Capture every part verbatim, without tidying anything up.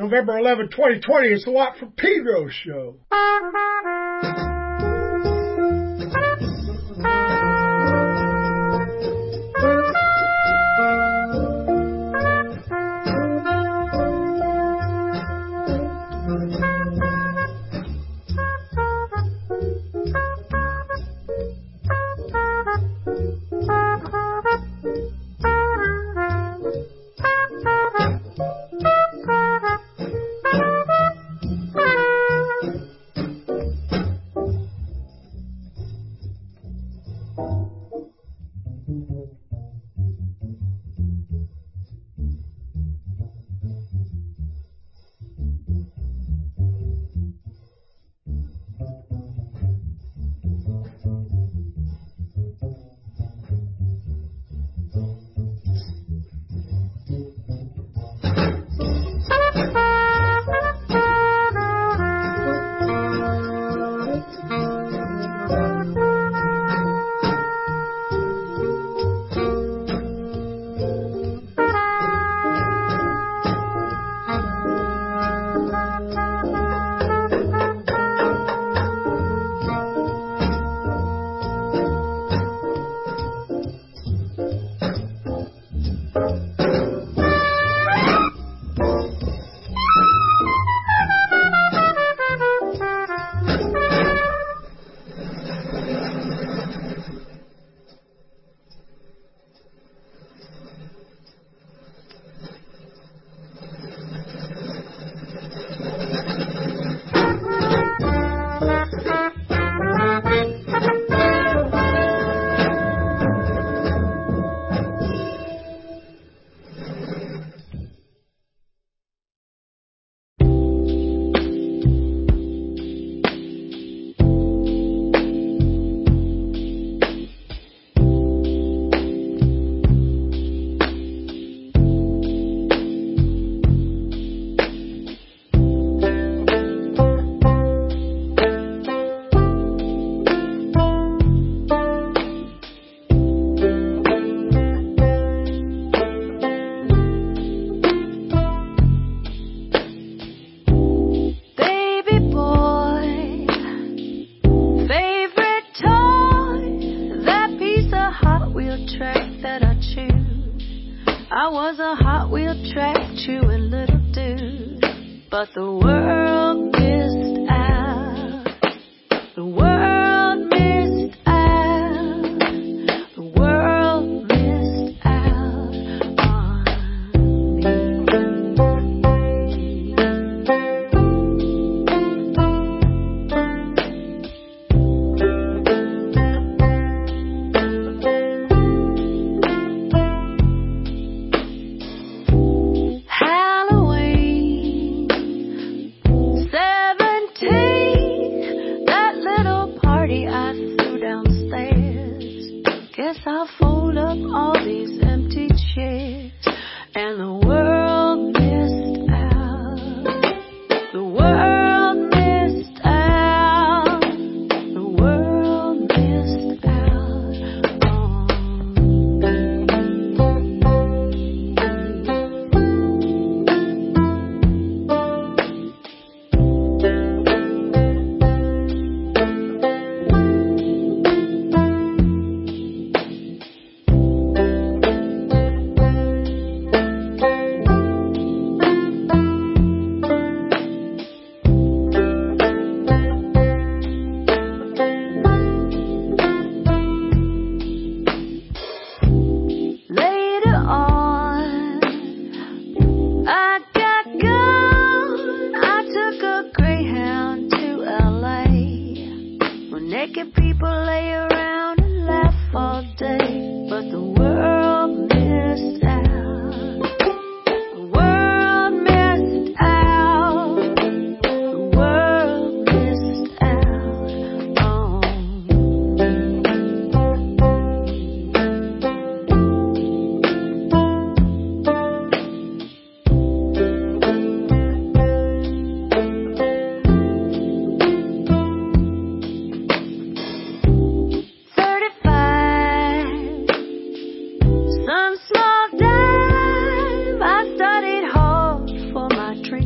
November eleventh, twenty twenty. It's a Lot from Pedro show.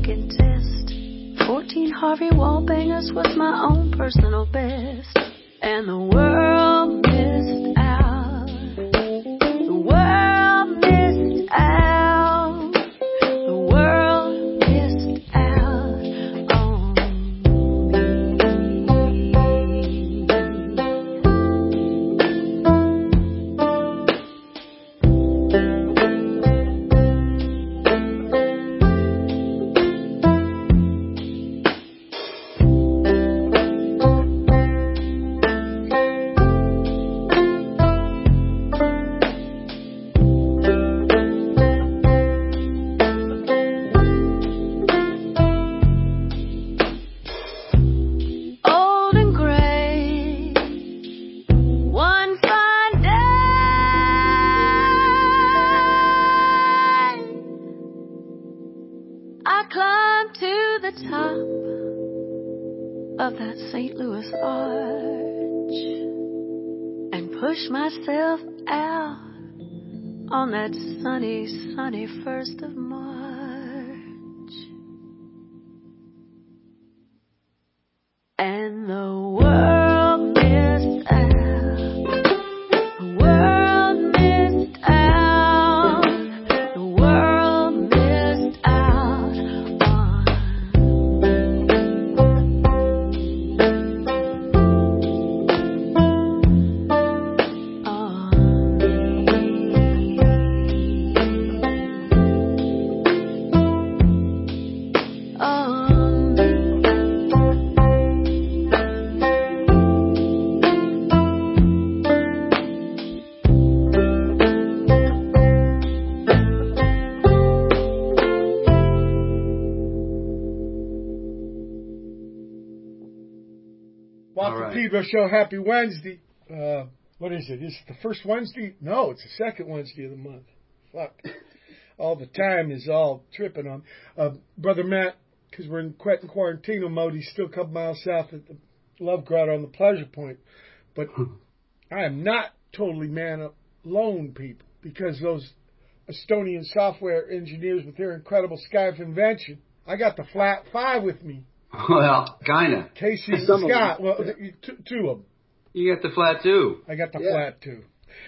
second test. Fourteen Harvey wall bangers was my own personal best. And the world missed out. The world missed out. The world missed out on of that Saint Louis arch and push myself out on that sunny, sunny first of March. And the world missed out. The world missed out. The world missed out on Walter Pedro Show, happy Wednesday. Uh, what is it? Is it the first Wednesday? No, it's the second Wednesday of the month. Fuck. All the time is all tripping on. Uh, Brother Matt, because we're in Quentin Quarantino mode, he's still a couple miles south at the Love Grotto on the Pleasure Point. But I am not totally man alone, people, because those Estonian software engineers with their incredible Skype invention, I got the flat five with me. Well, kinda. Casey and Scott. Well, yeah. two, two of them. You got the flat two. I got the yeah. flat two.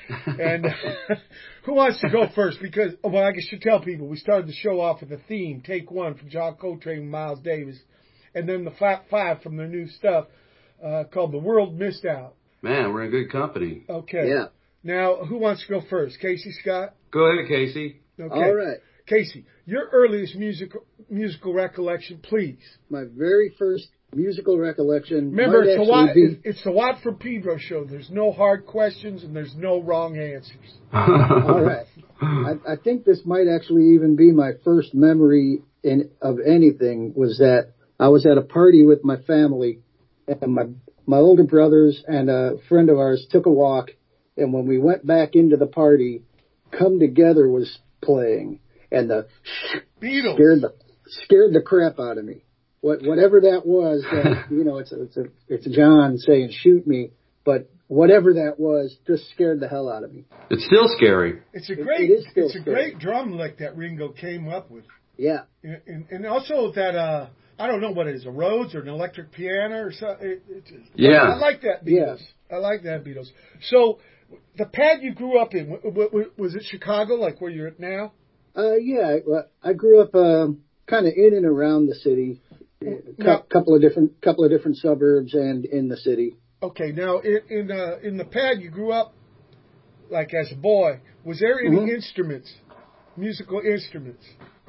And uh, who wants to go first? Because, well, I should tell people, we started the show off with a theme, Take One from John Coltrane and Miles Davis, and then the flat five from their new stuff uh, called The World Missed Out. Man, we're in good company. Okay. Yeah. Now, who wants to go first? Casey, Scott? Go ahead, Casey. Okay. All right. Casey, your earliest musical musical recollection, please. My very first musical recollection. Remember, it's the, Wat, be... it's the Watford Pedro Show. There's no hard questions and there's no wrong answers. All right. I, I think this might actually even be my first memory in of anything. Was that I was at a party with my family, and my my older brothers and a friend of ours took a walk, and when we went back into the party, Come Together was playing. And the Beatles scared the scared the crap out of me. What whatever that was, that, you know, it's a, it's a it's John saying shoot me, but whatever that was, just scared the hell out of me. It's still scary. It's a great it, it is still it's a scary. great drum lick that Ringo came up with. Yeah, And, and, and also that uh, I don't know what it is, a Rhodes or an electric piano or something. It, it, Yeah. I, I like that Beatles. Yeah. I like that Beatles. So the pad you grew up in, w- w- was it Chicago, like where you're at now? uh, yeah. I, I grew up um, kind of in and around the city, a Now, couple of different couple of different suburbs and in the city. okay, now in in, uh, in the pad you grew up, like as a boy, was there any Mm-hmm. instruments, musical instruments?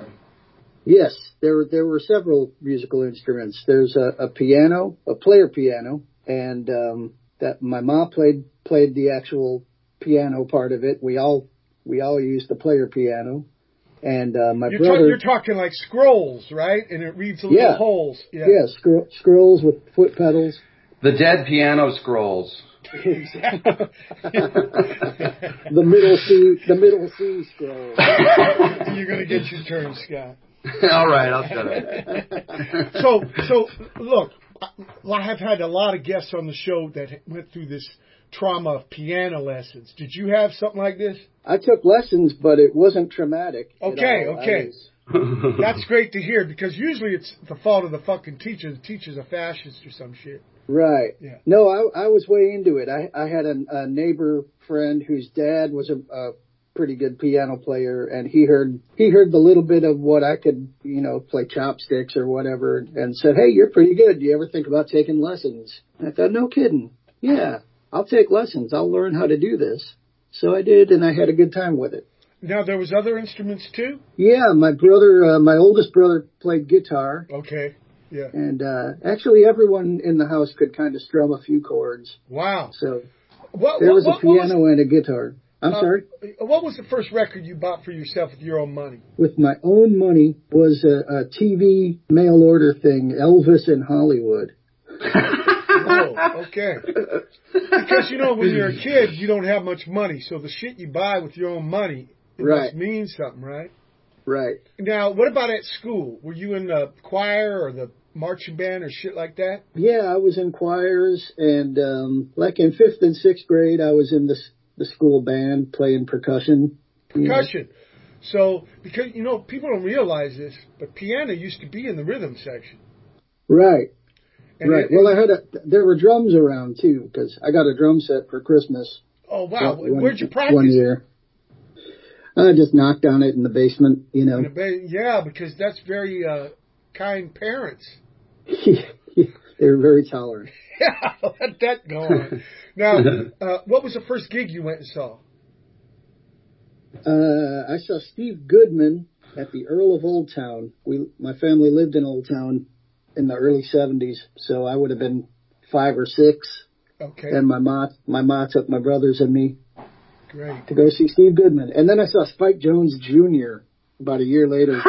Yes, there were there were several musical instruments. There's a, a piano, a player piano, and um, that my mom played played the actual piano part of it. We all we all used the player piano, and uh, my You're, brother. ta- you're talking like scrolls, right? And it reads little Yeah. holes. Yeah, yeah, scro- scrolls with foot pedals. The dead piano scrolls. exactly. The middle C, the middle C scroll. You're gonna get your turn, Scott. All right, I'll shut up. So, so look, I have had a lot of guests on the show that went through this trauma of piano lessons. Did you have something like this? I took lessons, but it wasn't traumatic. at Okay, all. okay. I was, That's great to hear because usually it's the fault of the fucking teacher. The teacher's a fascist or some shit. Right. Yeah. No, I, I was way into it. I, I had a, a neighbor friend whose dad was a, a pretty good piano player, and he heard he heard the little bit of what I could, you know, play chopsticks or whatever, and said, "Hey, you're pretty good. Do you ever think about taking lessons?" And I thought, "No kidding. Yeah, I'll take lessons. I'll learn how to do this." So I did, and I had a good time with it. Now, there was other instruments too? Yeah, my brother, uh, my oldest brother played guitar. Okay, yeah. And uh, actually everyone in the house could kind of strum a few chords. Wow. So what, there what, was a what, what piano was, and a guitar. I'm uh, sorry? What was the first record you bought for yourself with your own money? With my own money was a, a T V mail order thing, Elvis in Hollywood. Oh, okay. Because, you know, when you're a kid, you don't have much money, so the shit you buy with your own money, it Right. must mean something, right? Right. Now, what about at school? Were you in the choir or the marching band or shit like that? Yeah, I was in choirs, and um, like in fifth and sixth grade, I was in the the school band playing percussion. Percussion. So, because, you know, people don't realize this, but piano used to be in the rhythm section. Right. And right. it, Well, I had a, there were drums around too, because I got a drum set for Christmas. Oh, wow. One, Where'd you practice? One year. I just knocked on it in the basement, you know. Ba- yeah, because that's very uh, kind parents. They were very tolerant. Yeah, let that go on. Now, uh, what was the first gig you went and saw? Uh, I saw Steve Goodman at the Earl of Old Town. We, my family lived in Old Town in the early seventies, so I would have been five or six. Okay. And my ma, my ma took my brothers and me Great. to go see Steve Goodman. And then I saw Spike Jones Junior about a year later.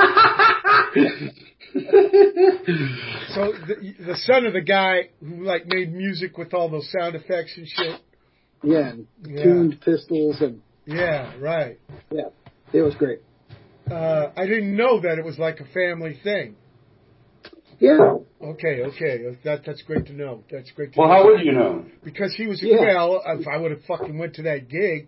So the, the son of the guy who like made music with all those sound effects and shit. Yeah, and Yeah. tuned pistols and Yeah, right. yeah, it was great. Uh, I didn't know that it was like a family thing. Yeah. Okay, okay, that that's great to know. That's great to Well, know. how would you know? Because he was Yeah. well. If I would have fucking went to that gig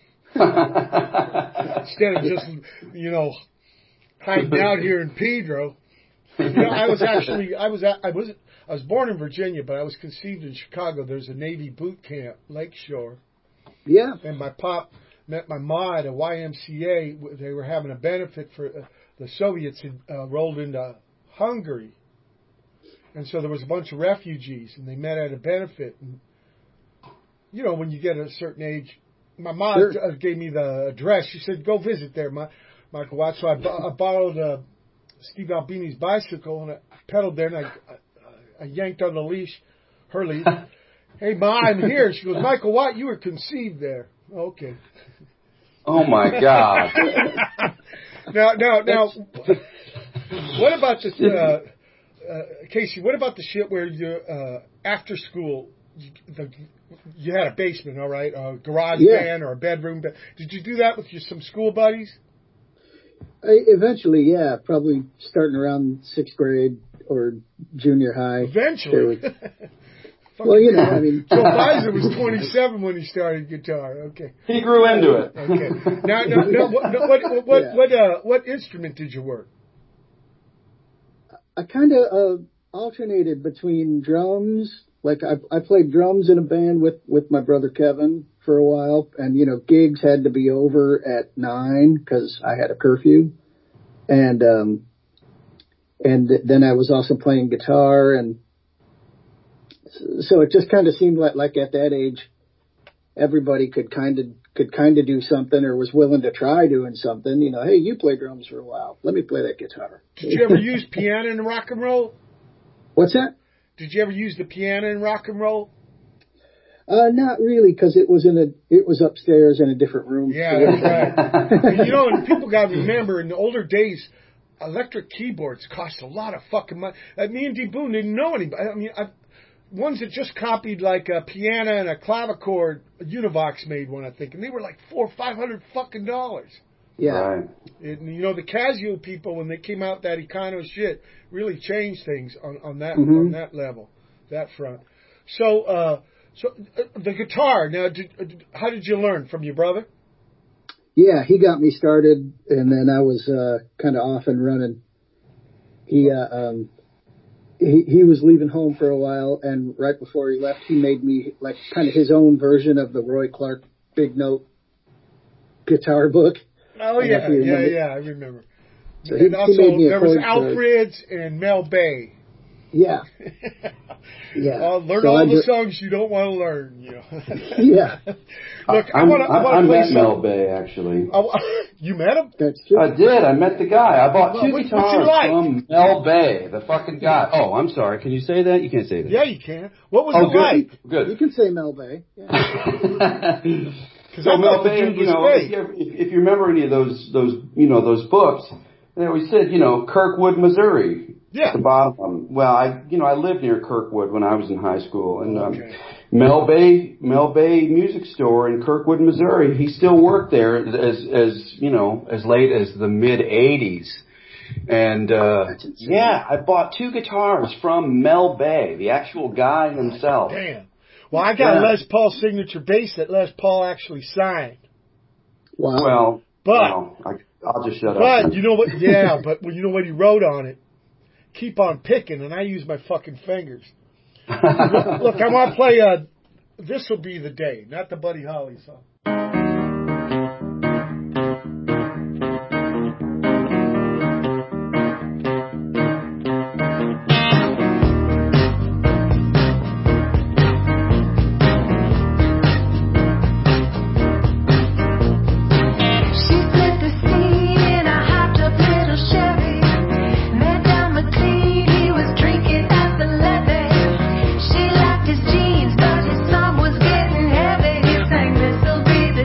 instead of just you know hiding out here in Pedro. You know, I was actually I was I was I was born in Virginia, but I was conceived in Chicago. There's a Navy boot camp, Lakeshore, Yeah. and my pop met my ma at a Y M C A. They were having a benefit for uh, the Soviets had uh, rolled into Hungary, and so there was a bunch of refugees, and they met at a benefit. And you know, when you get a certain age, my mom Sure. uh, gave me the address. She said, "Go visit there, Ma- Michael Watts." So I, bo- I borrowed uh, Steve Albini's bicycle, and I pedaled there, and I, I, I yanked on the leash, her leash. "Hey, Ma, I'm here." She goes, "Michael Watt, you were conceived there." Okay. Oh my God. now, now, now, what about this, uh, uh, Casey? What about the shit where you uh, after school, you, the, you had a basement, all right, a garage Yeah. band or a bedroom band? Did you do that with your some school buddies? I, eventually, yeah, probably starting around sixth grade or junior high. Eventually. There was- well, you know, I mean, Joe Bison was twenty-seven when he started guitar. Okay. He grew into it. Okay. Now, now, now what, now, what, what, Yeah. what, uh, what instrument did you work? I kind of uh, alternated between drums. Like I, I played drums in a band with with my brother Kevin for a while, and you know, gigs had to be over at nine because I had a curfew, and um, and then I was also playing guitar, and so it just kind of seemed like like at that age, everybody could kind of could kind of do something or was willing to try doing something. You know, hey, you play drums for a while, let me play that guitar. Did you ever use piano in rock and roll? What's that? Did you ever use the piano in rock and roll? Uh, not really, because it was in a it was upstairs in a different room. Yeah, that's right. And, you know, and people got to remember in the older days, electric keyboards cost a lot of fucking money. Uh, me and D. Boone didn't know anybody. I mean, I, ones that just copied like a piano and a clavichord, Univox made one, I think, and they were like four or five hundred fucking dollars. Yeah. Right. And, you know, the Casio people, when they came out that Econo shit, really changed things on, on that Mhm. on that level, that front. So, uh, so uh, the guitar. Now, did, uh, did, how did you learn from your brother? yeah, he got me started, and then I was uh, kind of off and running. He uh, um, he he was leaving home for a while, and right before he left, he made me like kind of his own version of the Roy Clark Big Note guitar book. Oh yeah, yeah, yeah, I remember. So he, and also, he made me a there was chord Alfred's and Mel Bay. Yeah. Yeah. Uh, learn so all I the just, songs you don't want to learn. You know. Yeah. Look, I, I want to. I, I I play met some. Mel Bay actually. I, you met him? That's true. I did. I met the guy. I bought two What, guitars like? from Mel Bay, the fucking guy. Oh, I'm sorry. Can you say that? You can't say that. Yeah, you can. What was oh, it good. like? Good. You can say Mel Bay. Yeah. So Mel Bay, you know, if you, ever, if, if you remember any of those, those, you know, those books, they always said, you know, Kirkwood, Missouri. Yeah. At the bottom. Well, I, you know, I lived near Kirkwood when I was in high school, and um, okay. Mel Bay, Mel Bay Music Store in Kirkwood, Missouri. He still worked there as, as you know, as late as the mid eighties. And uh yeah, I bought two guitars from Mel Bay, the actual guy himself. Damn. Well, I got yeah. a Les Paul signature bass that Les Paul actually signed. Wow. Well, but well, I, I'll just shut but up. But you know what? Yeah, but you know what he wrote on it? Keep on picking, and I use my fucking fingers. look, look, I want to play. Uh, this will be the day, not the Buddy Holly song. She liked his jeans, but his thumb was getting heavy. He sang, "This'll be the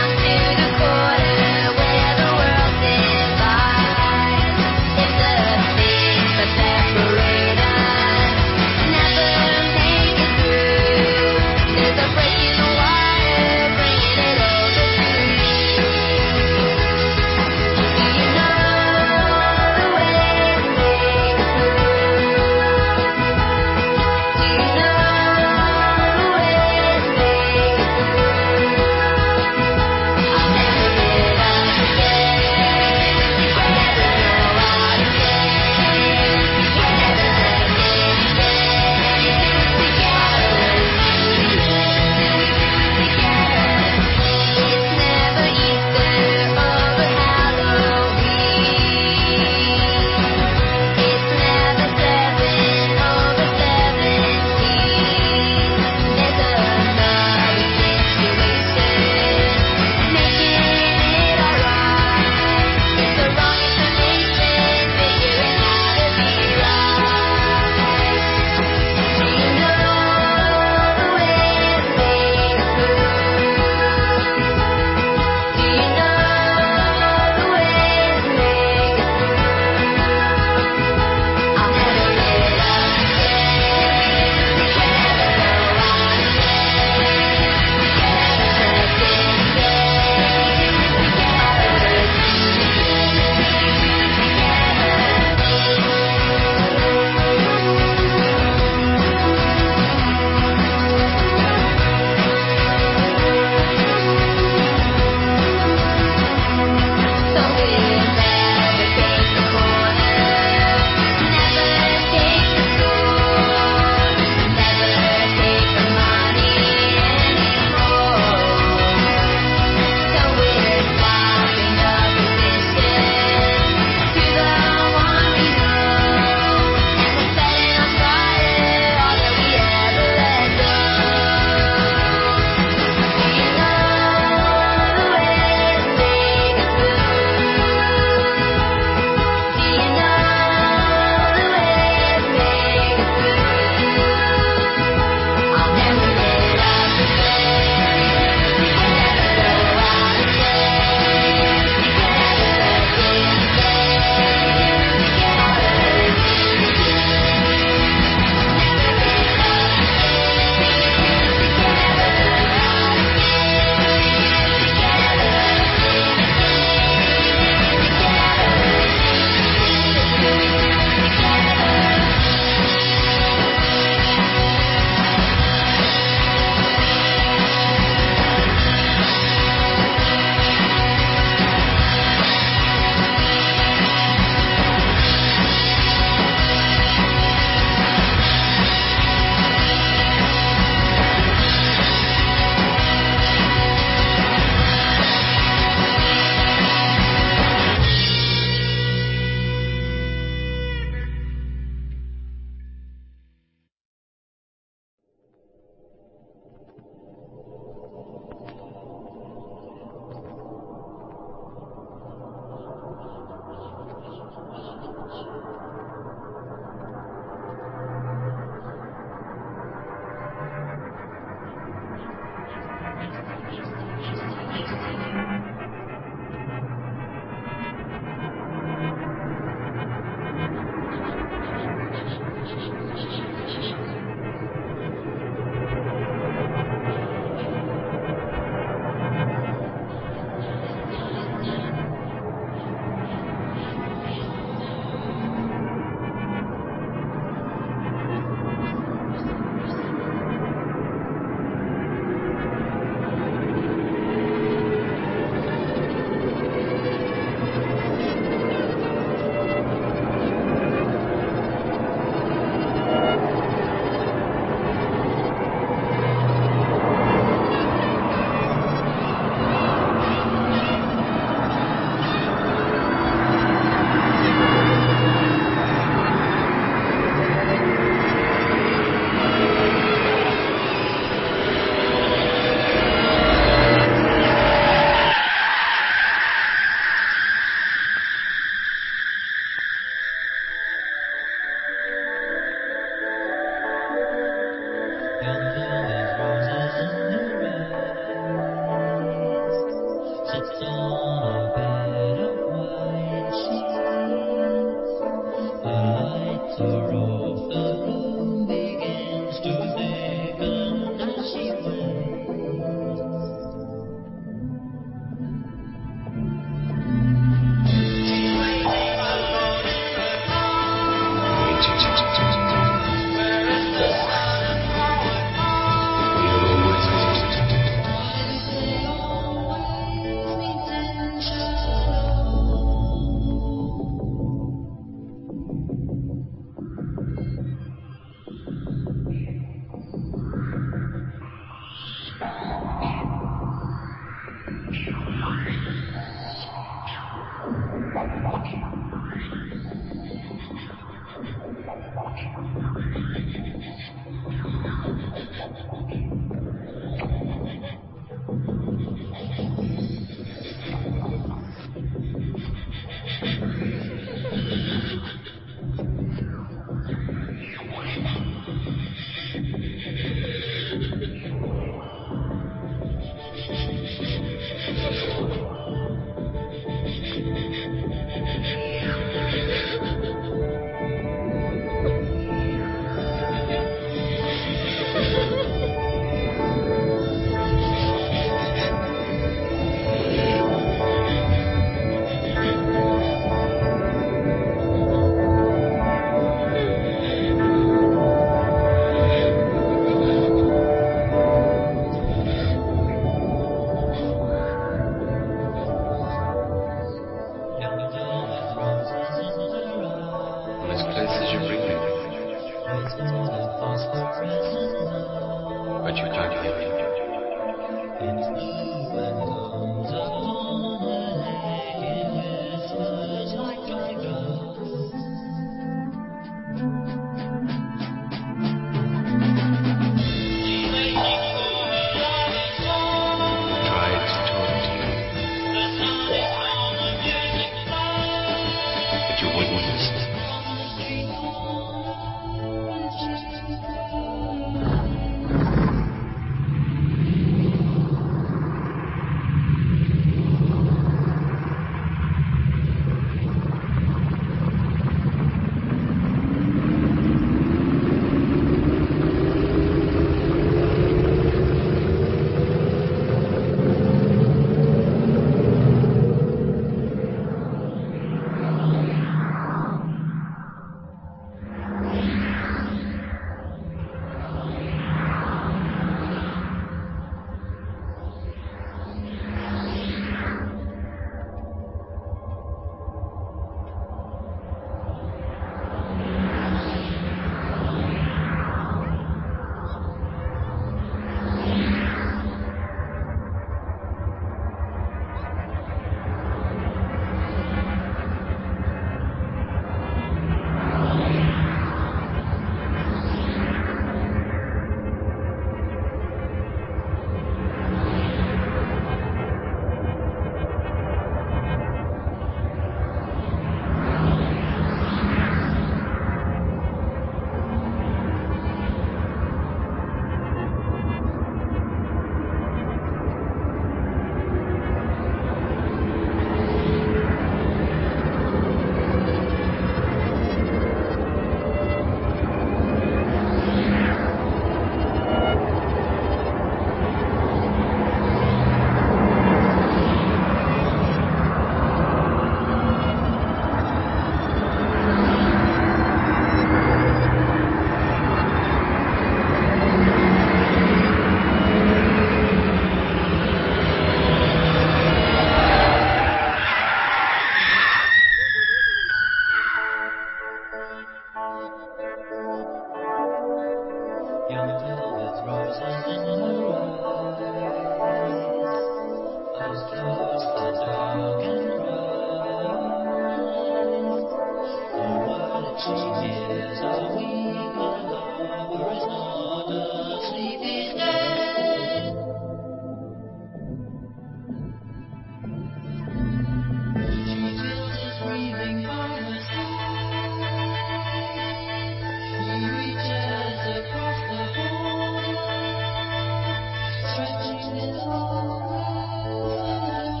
Stretching his arms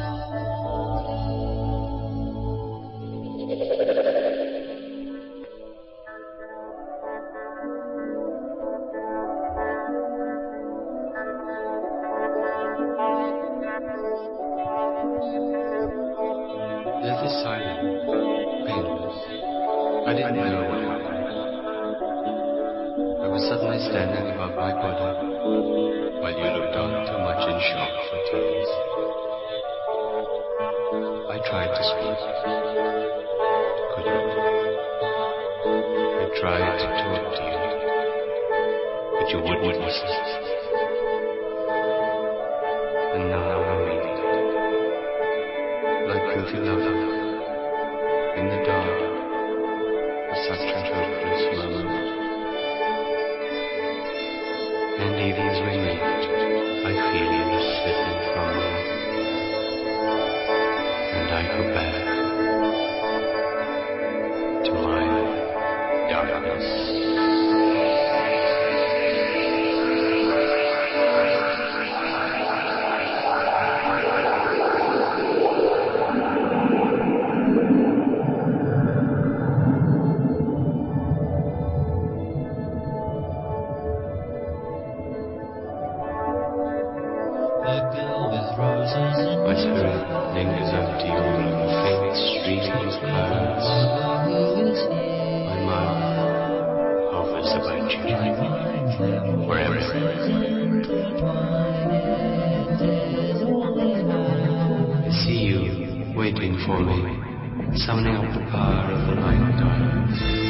was silent, painless. I didn't know what happened. I was suddenly standing above my body, while you looked on too much in shock for tears. I tried to speak. Couldn't. I tried to talk to you, but you wouldn't listen. And now I'm weak, like guilty lover, in the dark, for such a hopeless moment. And even as we meet, I feel you slipping from me, and I go back to my darkness. My spirit lingers empty over a faint stream of clouds. My mind hovers about you, wherever. I see you waiting for me, summoning up the power of the night dark.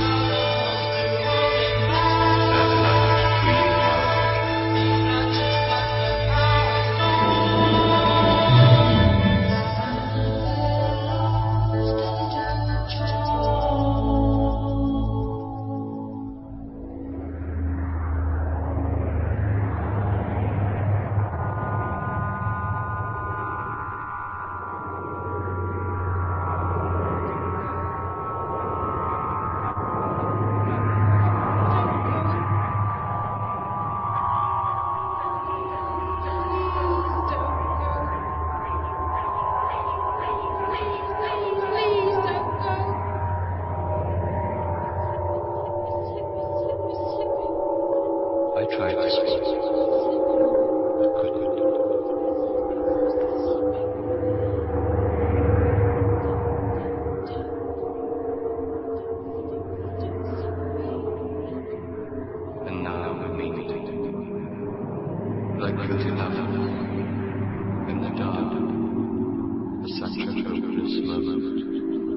I tried to speak, but couldn't. And now we're meeting, like guilty lover, in the dark, for such a hopeless moment.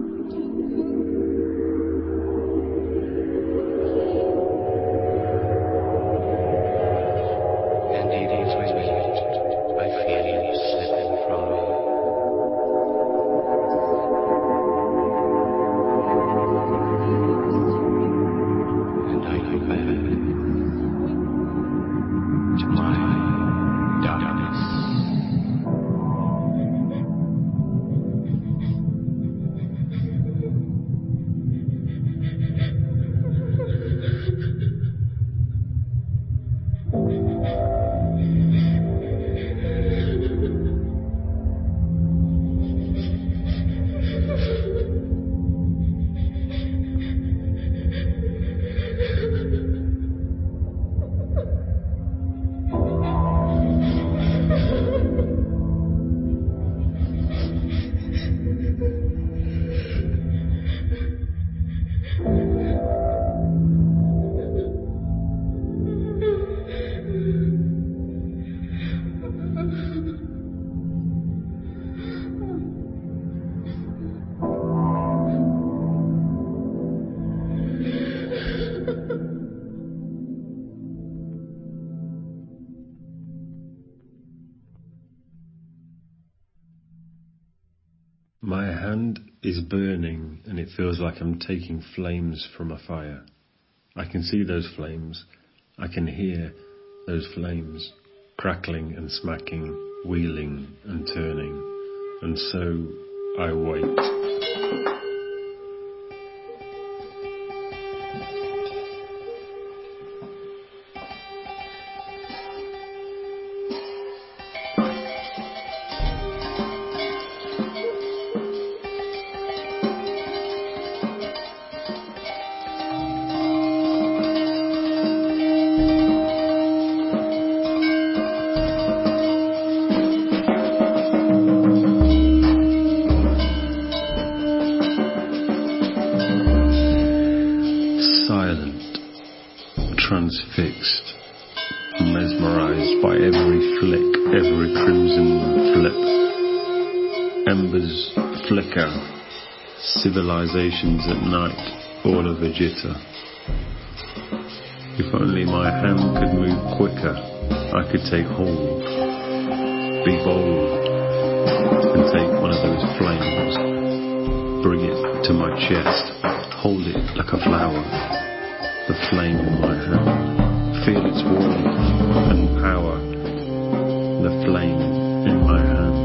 My hand is burning and it feels like I'm taking flames from a fire. I can see those flames. I can hear those flames crackling and smacking, wheeling and turning. And so I wait. Embers flicker, civilizations at night, all of a jitter. If only my hand could move quicker, I could take hold, be bold, and take one of those flames, bring it to my chest, hold it like a flower, the flame in my hand, feel its warmth and power, the flame in my hand.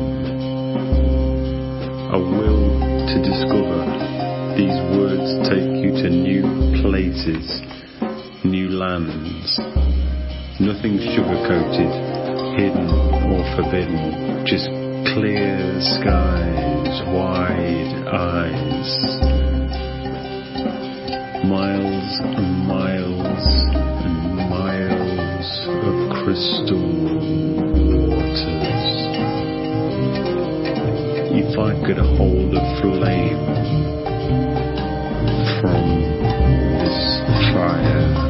A will to discover, these words take you to new places, new lands. Nothing sugar-coated, hidden or forbidden, just clear skies, wide eyes. Miles and miles and miles of crystal waters. If I could hold a flame from this fire,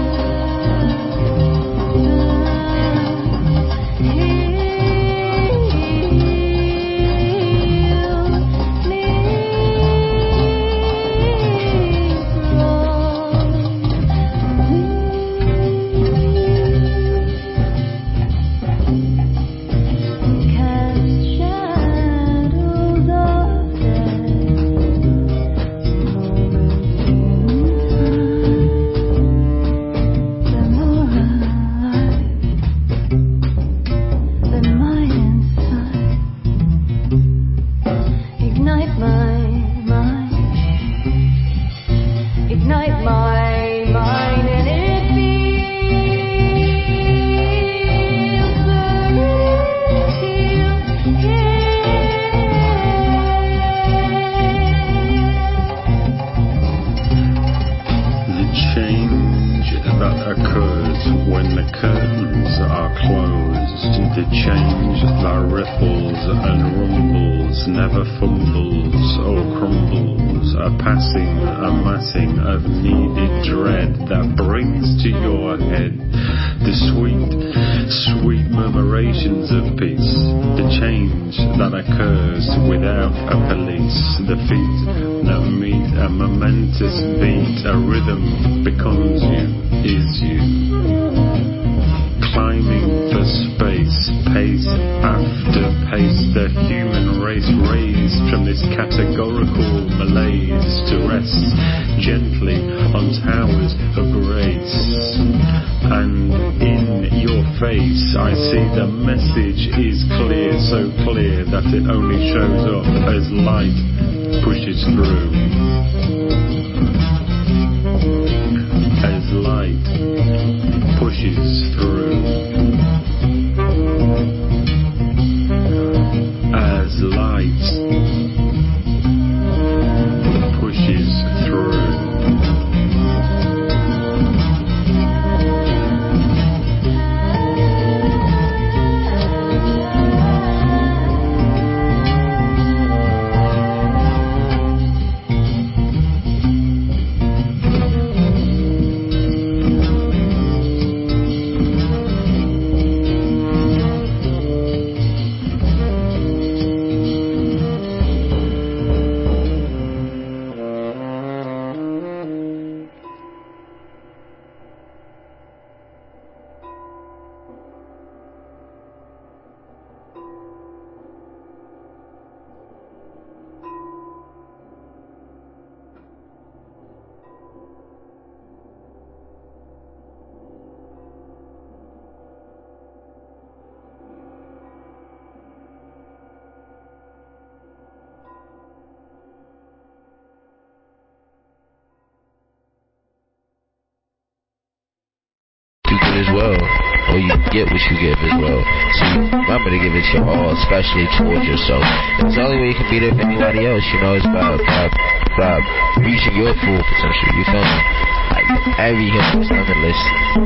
as well, or you get what you give as well. So remember to give it your all, especially towards yourself. It's the only way you can be there for anybody else, you know. It's about, about, about reaching your full potential, you feel me? Like, every human is limitless.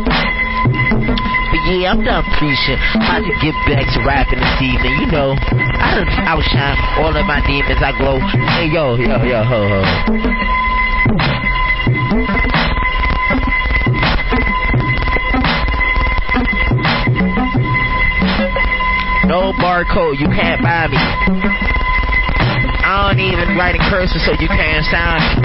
But yeah, I'm done preaching. About to get back to rapping this evening, you know. I done outshine all of my demons, I glow. Hey, yo, yo, yo, ho, ho. No barcode, you can't buy me. I don't even write in cursive so you can't sound it.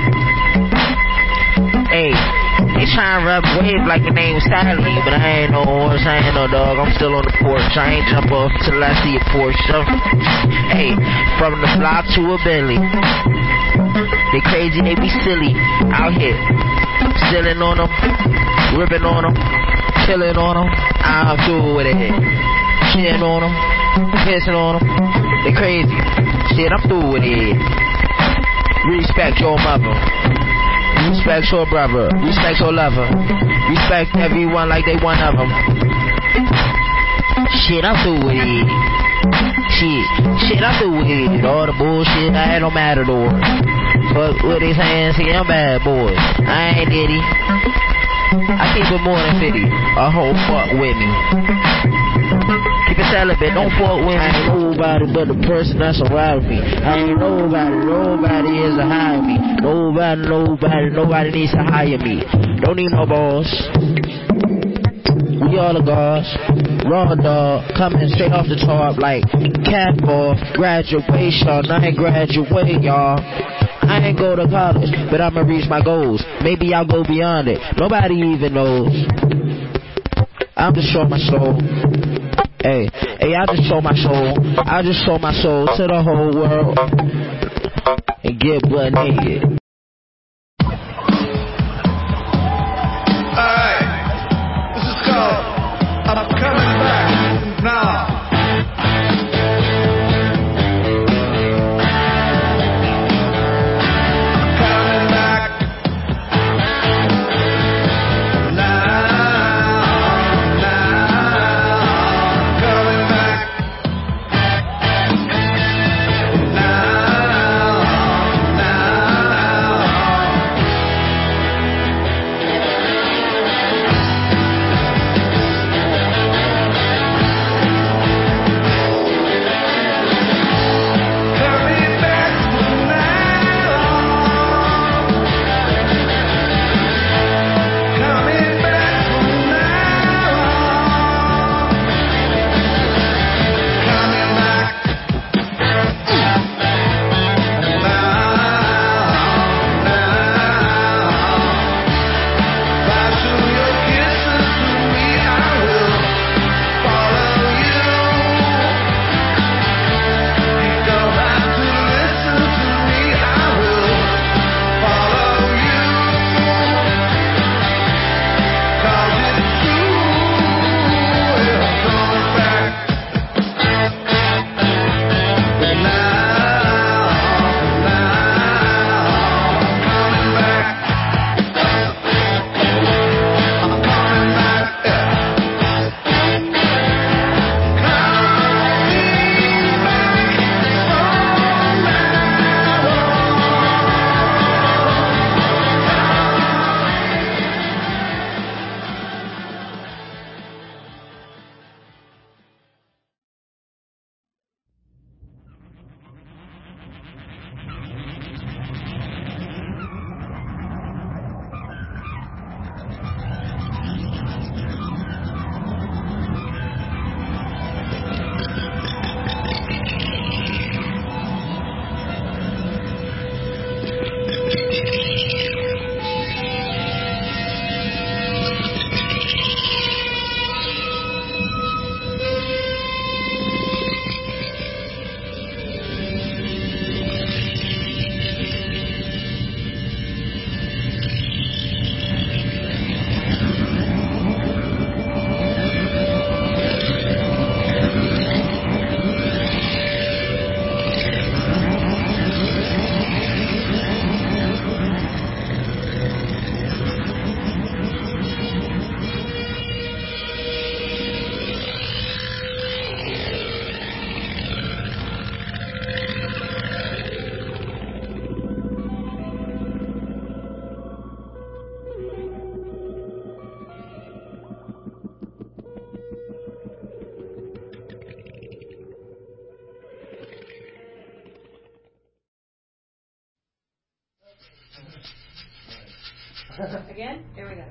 Hey, they trying to rub wave like the name was Sally, but I ain't no horse, I ain't no dog, I'm still on the porch. I ain't jump off till I see a Porsche. Hey, from the block to a Bentley. They crazy, they be silly. Out here, stealing on them, ripping on them, chilling on them. I'm through with it. Shitting on them, pissing on them. They crazy. Shit, I'm through with it. Respect your mother. Respect your brother. Respect your lover. Respect everyone like they one of them. Shit, I'm through with it. Shit, shit, I'm through with it. All the bullshit, I ain't no matador. But what they saying, see, I'm bad boy. I ain't Diddy. I keep it more than fifty. A whole fuck with me. Keep it celibate, don't fuck with me. I ain't nobody but the person that's around me. I ain't nobody, nobody is to hire me. Nobody, nobody, nobody needs to hire me. Don't need no boss. We all the gods. Raw dog, coming straight off the top like cat ball. Graduation, I ain't graduate, y'all. I ain't go to college, but I'ma reach my goals. Maybe I'll go beyond it. Nobody even knows. I'm just showing my soul. Hey, hey, I just show my soul. I just show my soul to the whole world and get butt naked. Alright, this is called I'm Coming Back Now. Again? Here we go.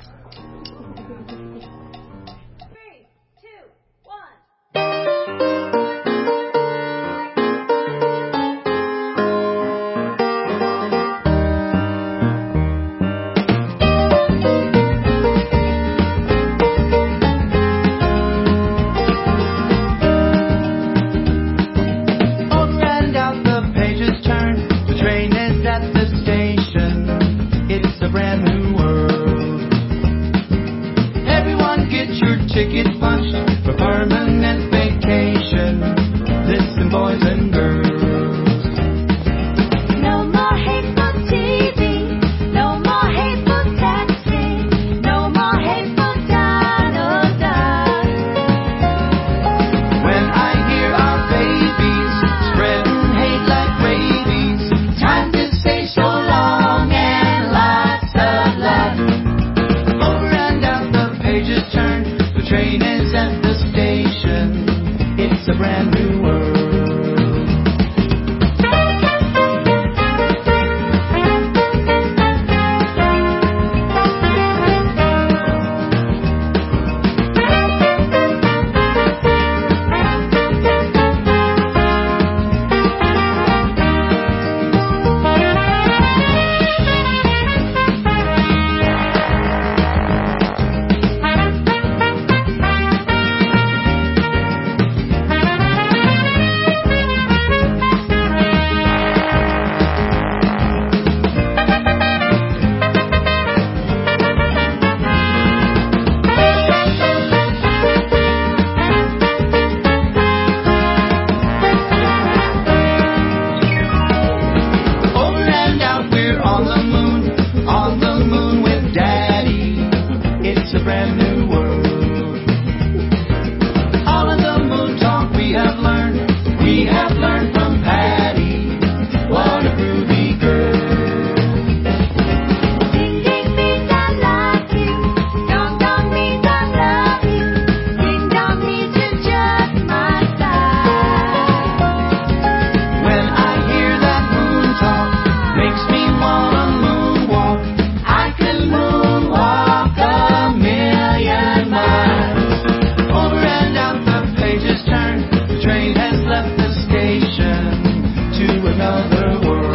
Three, two, one. other world.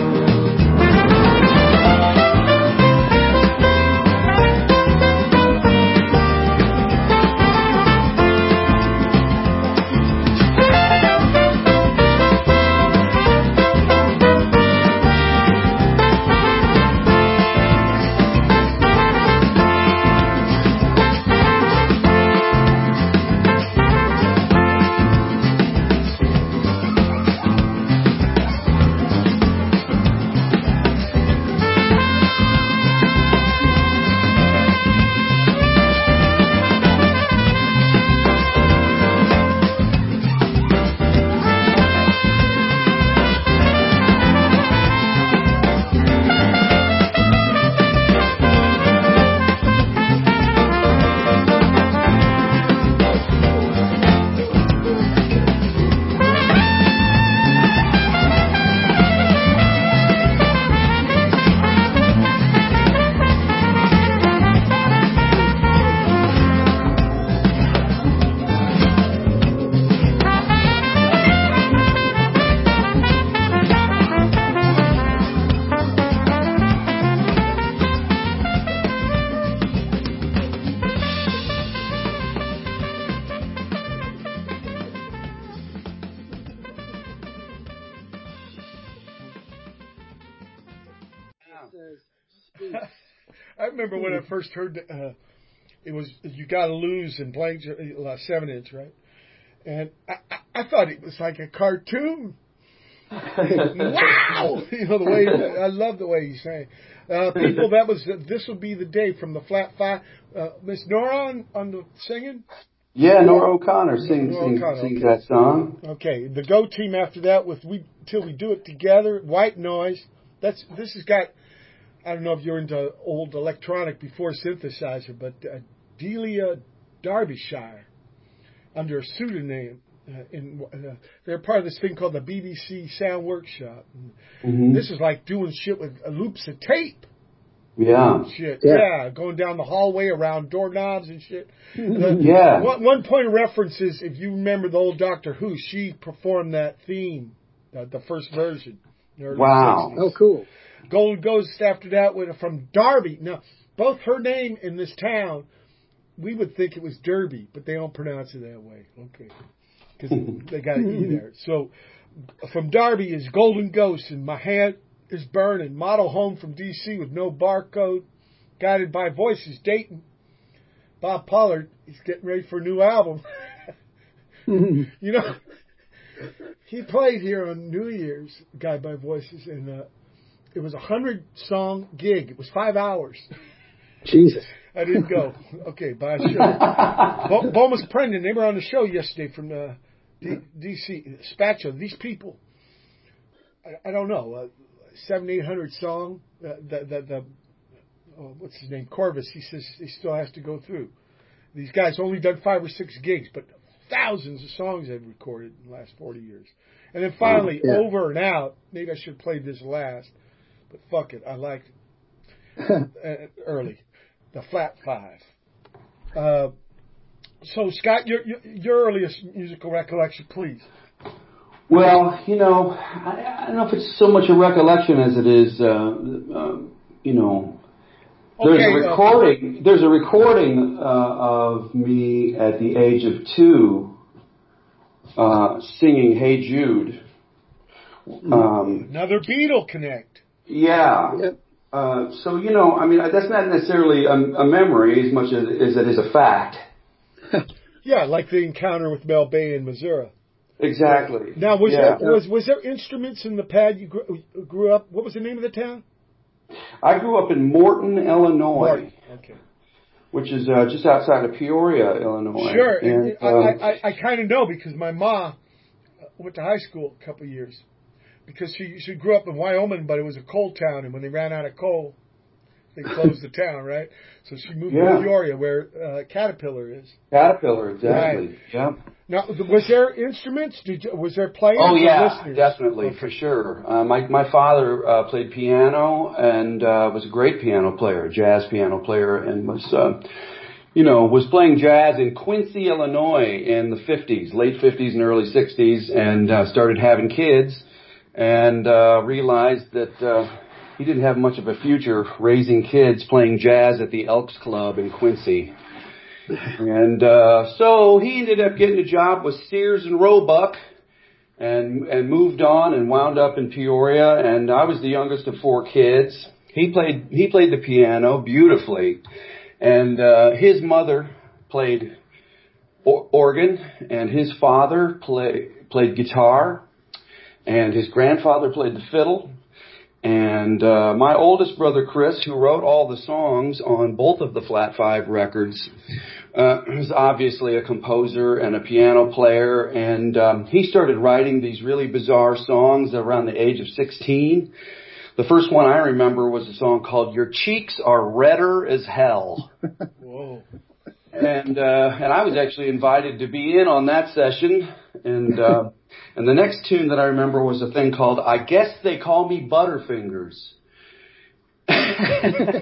I remember when I first heard uh, it was You Gotta Lose in blank uh, seven inch, right? And I, I, I thought it was like a cartoon. Wow! You know the way I love the way he sang. Uh, people, that was uh, This Will Be the Day from the Flat Five. Uh, Miss Nora on, on the singing. Yeah, Nora O'Connor sings Nora sings, O'Connor, sings okay. that song. Okay, the Go Team after that with We Till We Do It Together, White Noise. That's this has got. I don't know if you're into old electronic before synthesizer, but uh, Delia Derbyshire, under a pseudonym, uh, in uh, they're part of this thing called the B B C Sound Workshop. Mm-hmm. This is like doing shit with uh, loops of tape. Yeah. Shit, Yeah. yeah, going down the hallway around doorknobs and shit. The, Yeah. One, one point of reference is, if you remember the old Doctor Who, she performed that theme, uh, the first version. in the early Wow. sixties. Oh, cool. Golden Ghost after that with from Derby. Now, both her name in this town, we would think it was Derby, but they don't pronounce it that way. Okay. Because they got an E there. So, from Derby is Golden Ghost, and My Hand is Burning. Model Home from D C with No Barcode. Guided by Voices, Dayton. Bob Pollard, he's getting ready for a new album. You know, he played here on New Year's, Guided by Voices, and uh, it was a hundred song gig. It was five hours. Jesus. I didn't go. Okay, but I should. Bo- Bomas Prendon, they were on the show yesterday from uh, D- DC. Spatula, these people, I, I don't know, uh, seven, eight hundred song. Uh, the the, the oh, what's his name? Corvus. He says he still has to go through. These guys only done five or six gigs, but thousands of songs they've recorded in the last forty years. And then finally, Yeah. Over and Out. Maybe I should have played this last, but fuck it, I liked it uh, early. The Flat Five. Uh, so, Scott, your, your your earliest musical recollection, please. Well, you know, I, I don't know if it's so much a recollection as it is, uh, uh, you know, there's Okay, a recording. Uh, there's a recording uh, of me at the age of two uh, singing "Hey Jude." Um, Another Beatle connect. Yeah. Yep. Uh, so, you know, I mean, that's not necessarily a, a memory as much as, as it is a fact. Yeah, like the encounter with Mel Bay in Missouri. Exactly. Now, was yeah. there was was there instruments in the pad you grew, grew up? What was the name of the town? I grew up in Morton, Illinois. Morton. Okay. Which is uh, just outside of Peoria, Illinois. Sure, and, and, um, I, I, I kind of know because my ma went to high school a couple of years. Because she she grew up in Wyoming, but it was a coal town, and when they ran out of coal, they closed the town, right? So she moved Yeah. to Peoria, where uh, Caterpillar is. Caterpillar, exactly. Right. Yeah. Now, was there instruments? Did you, was there players Oh or yeah, listeners? definitely, Okay. for sure. Uh, my my father uh, played piano and uh, was a great piano player, jazz piano player, and was, uh, you know, was playing jazz in Quincy, Illinois, in the fifties, late fifties and early sixties, and uh, started having kids. and uh, realized that uh, he didn't have much of a future raising kids playing jazz at the Elks Club in Quincy. And uh, so he ended up getting a job with Sears and Roebuck and and moved on and wound up in Peoria. And I was the youngest of four kids. He played he played the piano beautifully, and uh, his mother played or- organ, and his father play, played guitar, and his grandfather played the fiddle. And uh, my oldest brother, Chris, who wrote all the songs on both of the Flat Five records, uh, is obviously a composer and a piano player. And um, he started writing these really bizarre songs around the age of sixteen. The first one I remember was a song called "Your Cheeks Are Redder as Hell." Whoa. And uh, and I was actually invited to be in on that session. And uh, and the next tune that I remember was a thing called "I Guess They Call Me Butterfingers." and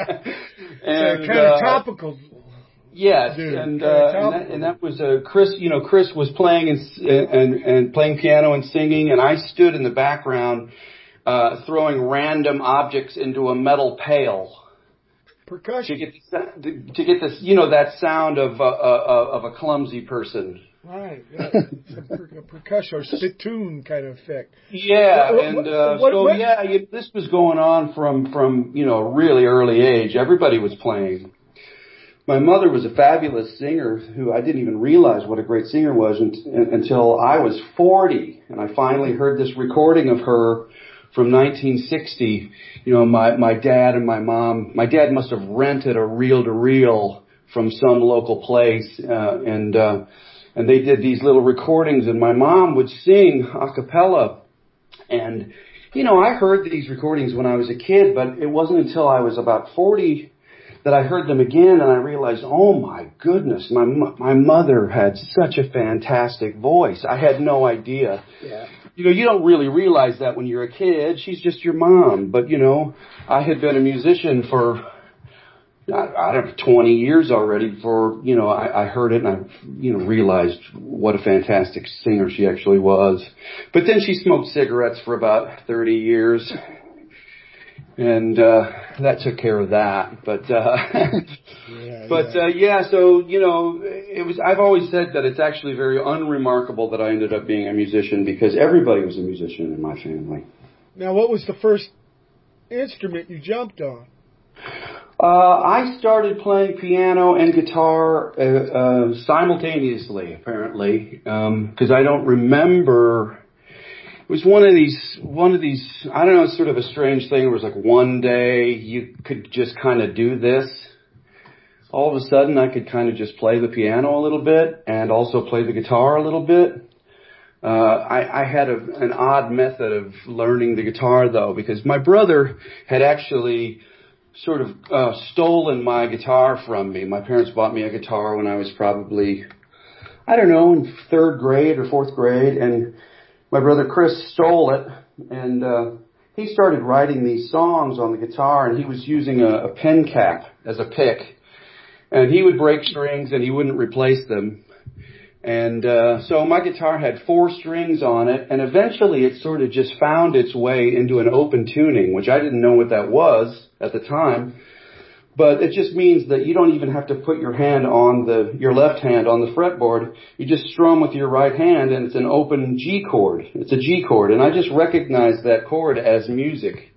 so kind of uh, topical. Yes, Dude, and, kinda uh, and topical. that, and that was uh, Chris. You know, Chris was playing and and and playing piano and singing, and I stood in the background uh, throwing random objects into a metal pail. Percussion. To get the, to get this, you know, that sound of uh, uh, of a clumsy person. Right. Yeah. It's a, per- a percussion or spittoon kind of effect. Yeah, What- and what- uh, what- so what- yeah, you, this was going on from from you know really early age. Everybody was playing. My mother was a fabulous singer who I didn't even realize what a great singer was un- until I was forty, and I finally heard this recording of her from nineteen sixty. You know, my, my dad and my mom, my dad must have rented a reel-to-reel from some local place, uh, and, uh, and they did these little recordings, and my mom would sing a cappella. And, you know, I heard these recordings when I was a kid, but it wasn't until I was about forty that I heard them again, and I realized, oh my goodness, my, my mother had such a fantastic voice. I had no idea. Yeah. You know, you don't really realize that when you're a kid. She's just your mom. But, you know, I had been a musician for, I, I don't know, twenty years already before, you know, I, I heard it and I, you know, realized what a fantastic singer she actually was. But then she smoked cigarettes for about thirty years. And, uh, that took care of that. But, uh, Yeah, but, yeah. uh, yeah, so, you know, it was, I've always said that it's actually very unremarkable that I ended up being a musician because everybody was a musician in my family. Now, what was the first instrument you jumped on? Uh, I started playing piano and guitar, uh, uh, simultaneously, apparently, um, cause I don't remember. It was one of these, one of these, I don't know, it's sort of a strange thing. It was like one day you could just kind of do this. All of a sudden I could kind of just play the piano a little bit and also play the guitar a little bit. Uh, I, I had a, an odd method of learning the guitar though, because my brother had actually sort of, uh, stolen my guitar from me. My parents bought me a guitar when I was probably, I don't know, in third grade or fourth grade, and my brother Chris stole it, and uh, he started writing these songs on the guitar, and he was using a, a pen cap as a pick. And he would break strings, and he wouldn't replace them. And uh, so my guitar had four strings on it, and eventually it sort of just found its way into an open tuning, which I didn't know what that was at the time. But it just means that you don't even have to put your hand on the, your left hand on the fretboard. You just strum with your right hand and it's an open G chord. It's a G chord. And I just recognized that chord as music.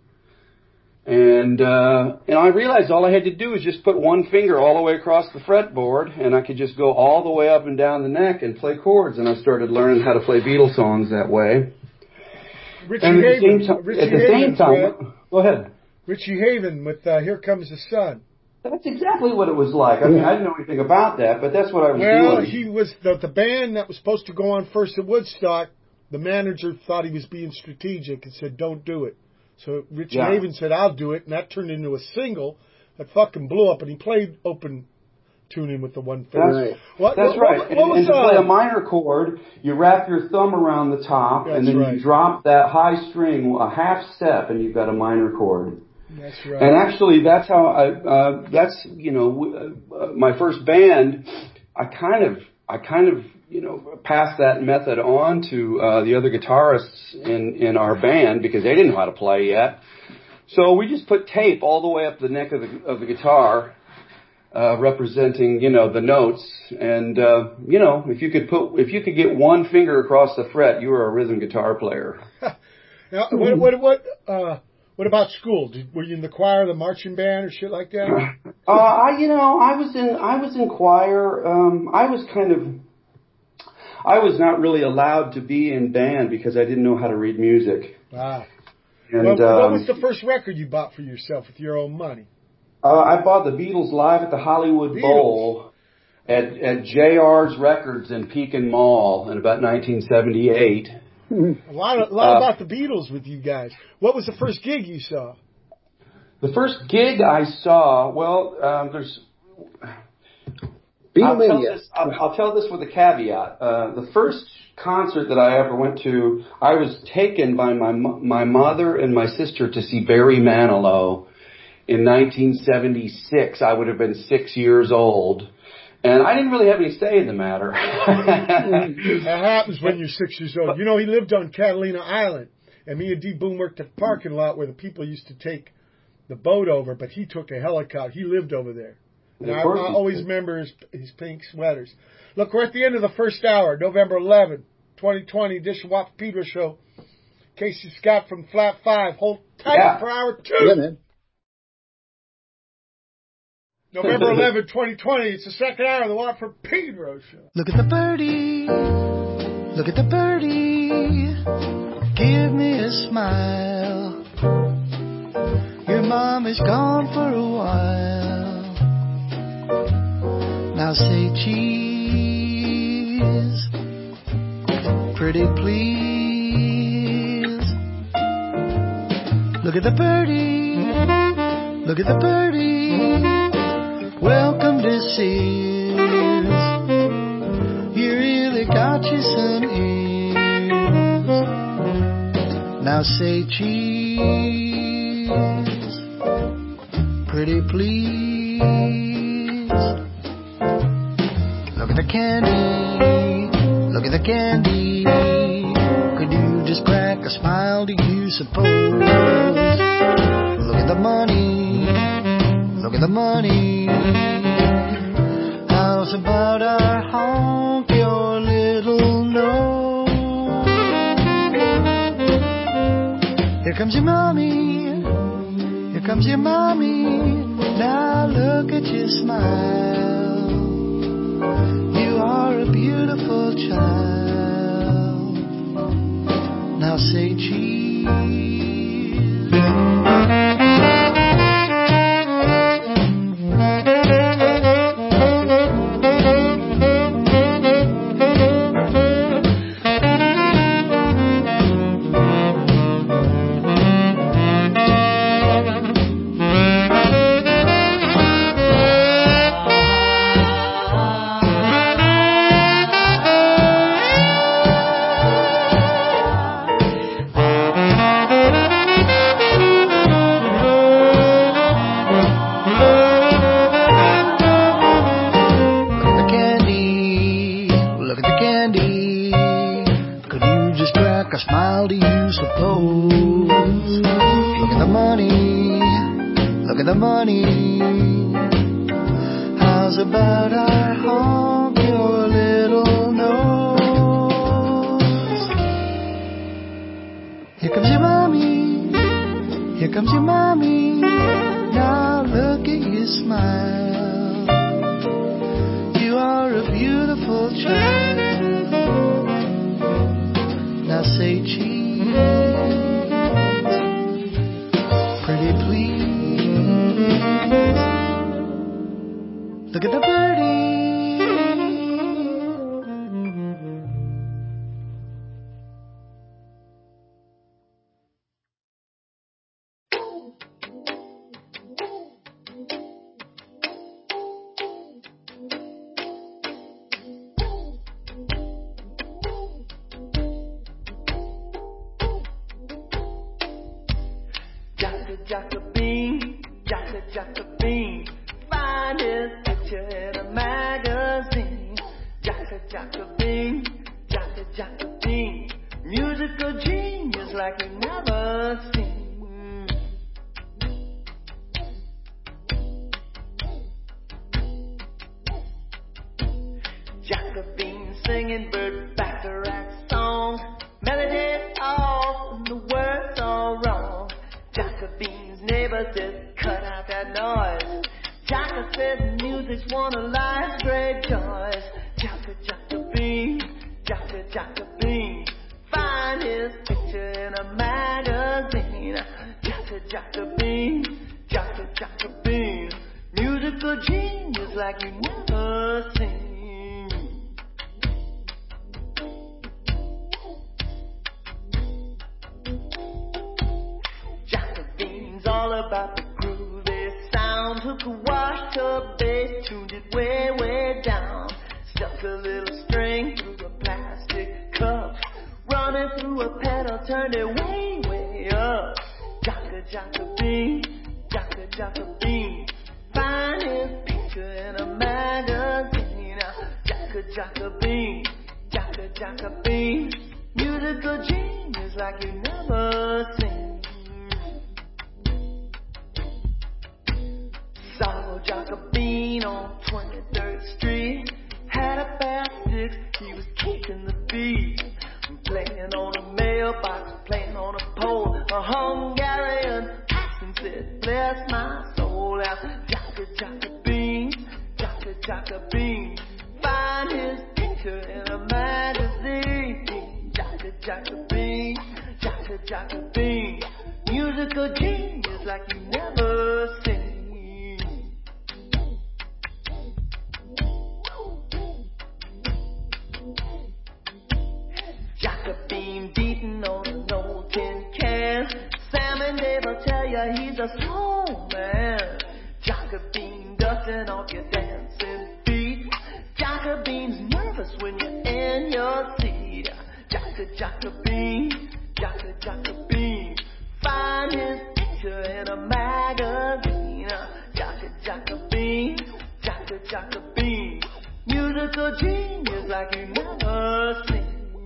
And, uh, and I realized all I had to do was just put one finger all the way across the fretboard and I could just go all the way up and down the neck and play chords. And I started learning how to play Beatles songs that way. Richie And at the Haven. same time, Richie at the same Havens, time, right? go ahead. Richie Haven with uh, Here Comes the Sun. That's exactly what it was like. I mean, I didn't know anything about that, but that's what I was Well, doing. he was the, the band that was supposed to go on first at Woodstock. The manager thought he was being strategic and said, "Don't do it." So Richie Yeah. Haven said, "I'll do it," and that turned into a single that fucking blew up. And he played open tuning with the one finger. That's, Right. What, that's what, right. What, and, what was and to uh, play a minor chord, you wrap your thumb around the top, That's and then right. you drop that high string a half step, and you've got a minor chord. That's right. And actually, that's how I. Uh, that's you know, uh, uh, my first band. I kind of, I kind of you know, pass that method on to uh, the other guitarists in, in our band because they didn't know how to play yet. So we just put tape all the way up the neck of the of the guitar, uh, representing, you know, the notes. And uh, you know, if you could put if you could get one finger across the fret, you were a rhythm guitar player. Now, what what what uh, what about school? Did, were you in the choir, the marching band, or shit like that? uh, I you know I was in I was in choir. Um, I was kind of I was not really allowed to be in band because I didn't know how to read music. Ah. And, well, what um, was the first record you bought for yourself with your own money? Uh, I bought the Beatles live at the Hollywood Beatles. Bowl at, at J R's Records in Pekin Mall in about nineteen seventy-eight. A lot, of, a lot uh, about the Beatles with you guys. What was the first gig you saw? The first gig I saw, well, um, there's... I'll tell, this, I'll, I'll tell this with a caveat. Uh, the first concert that I ever went to, I was taken by my my mother and my sister to see Barry Manilow in nineteen seventy-six. I would have been six years old. And I didn't really have any say in the matter. That happens when you're six years old. You know, he lived on Catalina Island. And me and D. Boone worked at the parking lot where the people used to take the boat over. But he took a helicopter. He lived over there. And I, I always remember his, his pink sweaters. Look, we're at the end of the first hour, November eleventh, twenty twenty, edition Watt Pedro Show. Casey Scott from Flat Five. Hold tight yeah. for hour two. Yeah, man. November eleventh, twenty twenty. It's the second hour of the Watt for Pedro Show. Look at the birdie. Look at the birdie. Give me a smile. Your mom is gone for a while. Now say cheese, pretty please. Look at the birdie, look at the birdie. Welcome to Sears. You really got you some ears. Now say cheese, pretty please. Look at the candy, look at the candy. Could you just crack a smile, do you suppose? Look at the money, look at the money. How's about I honk your little nose? Here comes your mommy, here comes your mommy. Now look at you smile. You are a beautiful child. Now say cheese. Jacka Jacka Bing, Jacka Jacka Bing, musical genius like you never seen. Jacka Bean singing Burt Bacharach songs, melody off and the words all wrong. Jacka Bean's neighbor says, cut out that noise. Jacka says music's one of life's great joys. Jacka Jacka Bean, Jacka Jacka Bean, find his picture in a magazine. Jacka Jacka Bean, Jacka Jacka Bean, musical genius like you never seen. All about the groovy sound. Took a washed-up bass, tuned it way, way down. Stuck a little string through a plastic cup, running through a pedal, turned it way, way up. Jacka Jacka Bean, Jacka Jacka Bean, find his picture in a magazine. Jacka Jacka Bean, Jacka Jacka Bean, musical genius like you never seen. Saw Jacka Bean on twenty-third Street, had a pair of sticks, he was kicking the beat, playing on a mailbox, playing on a pole, a Hungarian accent said, bless my soul. Now Jacka Jacka Bean, Jacka Jacka Bean, find his picture in a magazine. Jacka Jacka Bean, Jacka Jacka Bean, musical genius like you never seen. Jacka Bean beating on an old tin can. Sam and Dave will tell you he's a soul man. Jacka Bean dusting off your dancing feet. Jacka Bean's nervous when you're in your seat. Jacka Jacka Bean, Jacka Jacka Bean, find his picture in a magazine. Jacka Jacka Bean, Jacka Jacka Bean, musical genius like you never seen.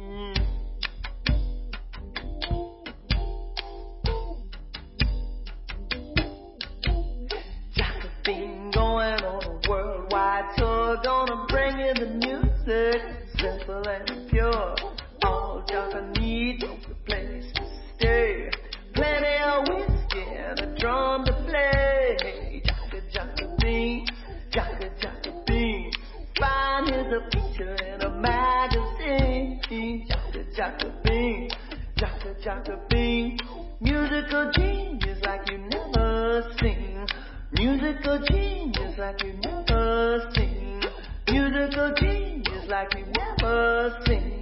Been going on a worldwide tour, gonna bring you the music, simple and pure. All Jacka needs is a place to stay, plenty of whiskey and a drum to play. Jacka Jacka Bean, Jacka Jacka Bean, find his a picture in a magazine. Jacka Jacka Bean, Jacka Jacka Bean, musical genius like you never seen. Musical genius like you never seen. Musical genius like you never seen.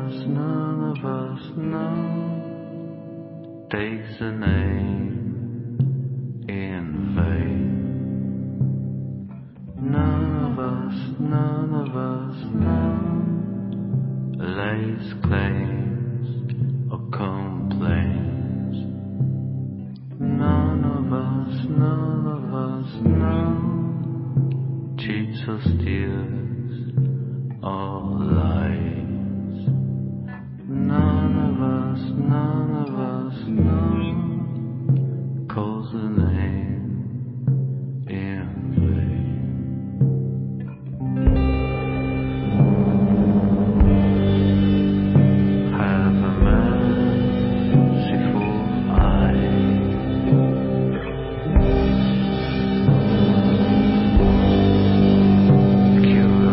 us, none of us know, takes a name in vain. None of us, none of us know, lays claims or complains. None of us, none of us know, cheats or steals or lies. None of us, none of us know, calls the name in vain. Have a merciful eye. Cure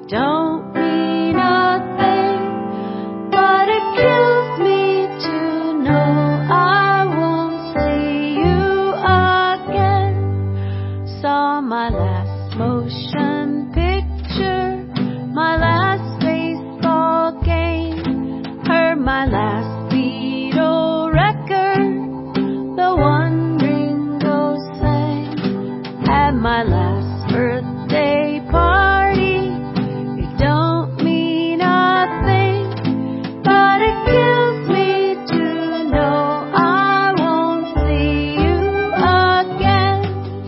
don't mean a thing, but it kills me to know I won't see you again. Saw my last motion picture, my last baseball game, heard my last Beatle record, the one Ringo sang, had my last birthday party. It don't mean a thing, but it kills me to know I won't see you again.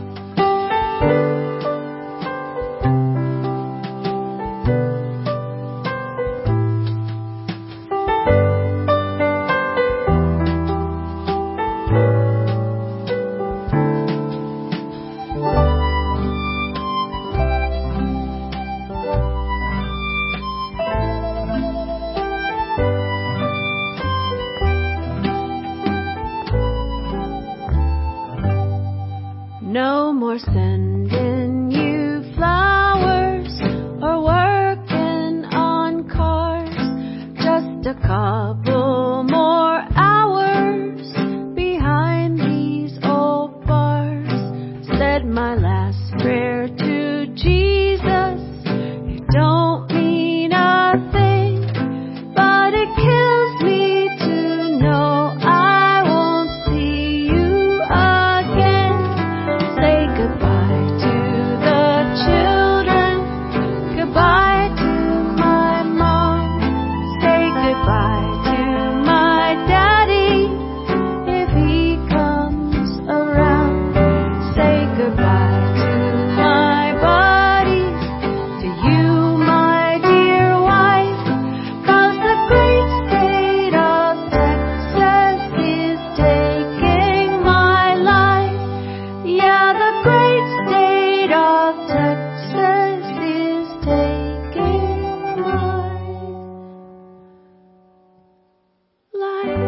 No more sending you flowers or working on cars. Just a couple more hours behind these old bars. Said my last prayer to Jesus. It don't mean a thing, but it kills me to know I won't see you again. Say goodbye to the children, goodbye to my mom. Say goodbye to my daddy if he comes around. Say goodbye to my buddies, to you, my dear wife, 'cause the great state of Texas is taking my life. Yeah, the great state of Texas is taking my life.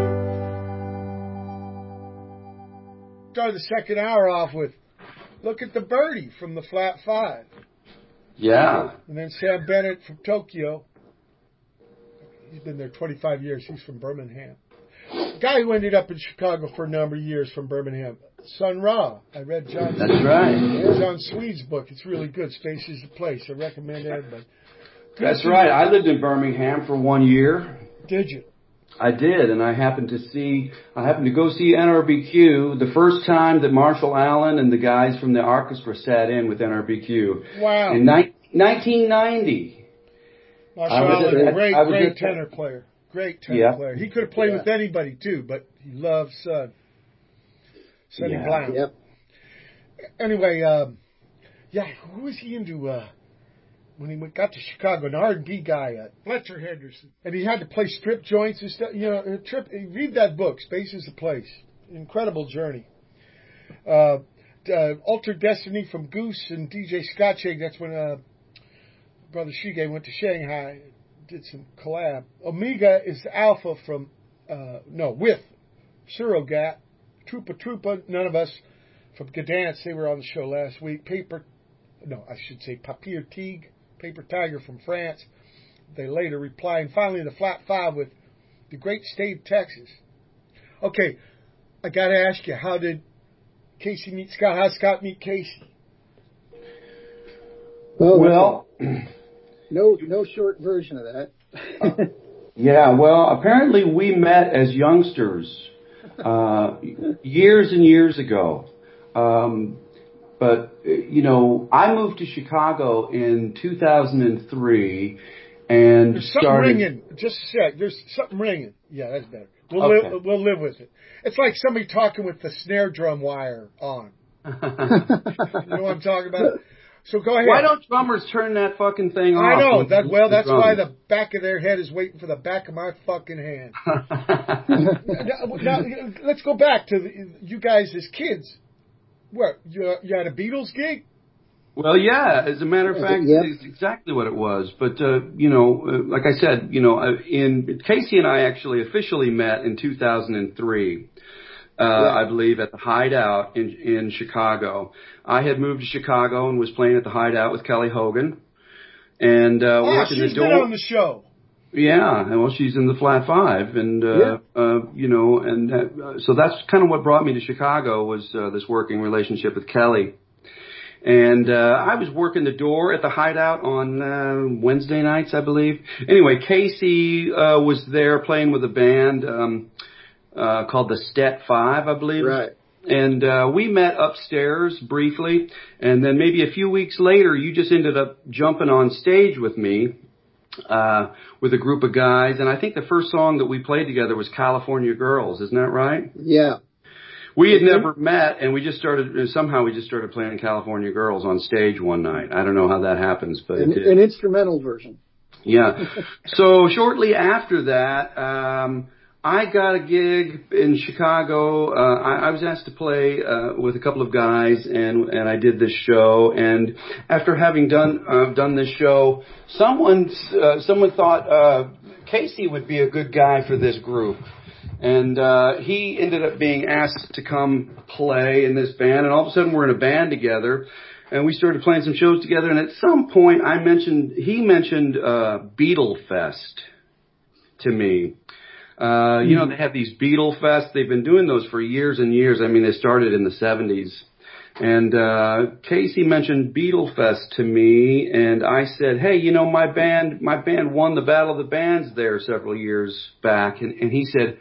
Start the second hour off with Look at the Birdie from the Flat Five. Yeah. And then Sam Bennett from Tokyo. He's been there twenty-five years. He's from Birmingham. Guy who ended up in Chicago for a number of years from Birmingham. Sun Ra. I read John That's right. John Swede's book. It's really good. Space is the Place. I recommend everybody. Good That's to- right. I lived in Birmingham for one year. Did you? I did, and I happened to see, I happened to go see N R B Q the first time that Marshall Allen and the guys from the orchestra sat in with N R B Q. Wow. In ni- nineteen ninety. Marshall I was Allen, at- great, I was great at- tenor player. Great tenor Yeah. player. He could have played Yeah. with anybody, too, but he loved Sun. Sonny Yeah. Blount. Yep. Anyway, um, yeah, who was he into uh, when he went, got to Chicago? An R and B guy, uh, Fletcher Henderson. And he had to play strip joints and stuff. You know, a trip. Read that book, Space is the Place. Incredible journey. Uh, uh, Altered Destiny from Goose and D J Scott Shake. That's when uh, Brother Shige went to Shanghai, did some collab. Omega is Alpha from, uh, no, with Surrogat. Troopa Troopa, none of us from Gdansk, they were on the show last week. Paper, no, I should say Papier Tigre, Paper Tiger from France. They later reply. And finally, the Flat Five with the great state of Texas. Okay, I got to ask you, how did Casey meet Scott? How did Scott meet Casey? Well, Well, no, no short version of that. yeah, well, apparently we met as youngsters uh, years and years ago. Um, but, you know, I moved to Chicago in two thousand three and There's something started... ringing. Just a sec. There's something ringing. Yeah, that's better. We'll, Okay. live, we'll live with it. It's like somebody talking with the snare drum wire on. You know what I'm talking about? So go ahead. Why don't drummers turn that fucking thing off? I know. when That, you well, play that's why drums? the back of their head is waiting for the back of my fucking hand. now, now, let's go back to the, you guys as kids. What, you, you had a Beatles gig? Well, yeah, as a matter of fact, Yep. it's exactly what it was. But, uh, you know, uh, like I said, you know, uh, in Casey and I actually officially met in two thousand three, uh, Yeah. I believe, at the Hideout in, in Chicago. I had moved to Chicago and was playing at the Hideout with Kelly Hogan. and uh, oh, working she's the door. been on the show. Yeah, well, she's in the Flat Five, and uh, Yeah. uh, you know, and uh, so that's kind of what brought me to Chicago was uh, this working relationship with Kelly. And uh, I was working the door at the Hideout on uh, Wednesday nights, I believe. Anyway, Casey uh, was there playing with a band um, uh, called the Stet Five, I believe. Right. And uh, we met upstairs briefly, and then maybe a few weeks later, you just ended up jumping on stage with me. Uh, with a group of guys, and I think the first song that we played together was California Girls, isn't that right? Yeah. We had never met, and we just started, somehow we just started playing California Girls on stage one night. I don't know how that happens, but An, it did. an instrumental version. Yeah. So shortly after that, um, I got a gig in Chicago. Uh, I, I was asked to play uh, with a couple of guys, and and I did this show. And after having done uh, done this show, someone uh, someone thought uh, Casey would be a good guy for this group, and uh, he ended up being asked to come play in this band. And all of a sudden, we're in a band together, and we started playing some shows together. And at some point, I mentioned he mentioned uh, Beatle Fest to me. Uh, you know, they have these Beatle Fests. They've been doing those for years and years. I mean, they started in the seventies. And uh, Casey mentioned Beatle Fest to me, and I said, hey, you know, my band my band won the Battle of the Bands there several years back. And, and he said,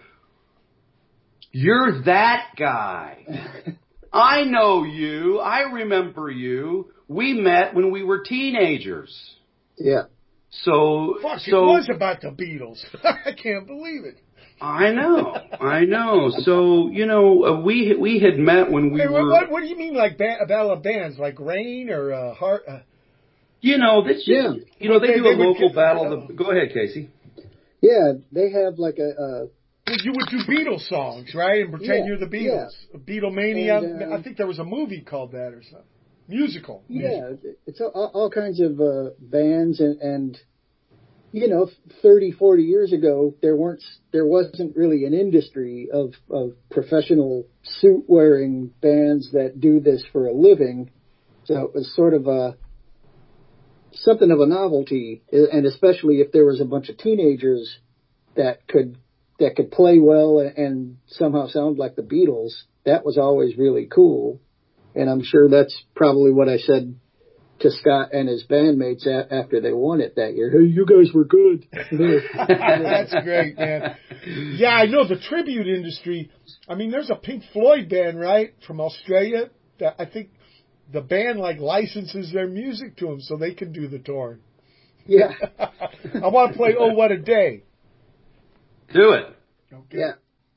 you're that guy. I know you. I remember you. We met when we were teenagers. Yeah. So, Fuck, so it was about the Beatles. I can't believe it. I know, I know. So you know, uh, we we had met when we Hey, were. what, what do you mean, like ba- Battle of Bands, like Rain or uh, Heart? Uh, you know, this. Yeah. You know, they, They- do they a would local get- battle. Of the, go ahead, Casey. Yeah, they have like a. Uh, you would do Beatles songs, right, and pretend Yeah, you're the Beatles. Beatlemania. And, uh, I think there was a movie called that or something. Musical. yeah, it's all, all kinds of uh, bands and, and you know, thirty, forty years ago, there weren't, there wasn't really an industry of, of professional suit wearing bands that do this for a living. So it was sort of a, something of a novelty. And especially if there was a bunch of teenagers that could, that could play well and, and somehow sound like the Beatles, that was always really cool. And I'm sure that's probably what I said to Scott and his bandmates a- after they won it that year. Hey, you guys were good. That's great, man. Yeah, I know the tribute industry. I mean, there's a Pink Floyd band, right, from Australia. That I think the band like licenses their music to them so they can do the tour. Yeah. I want to play "Oh What a Day." Do it. Okay. Yeah.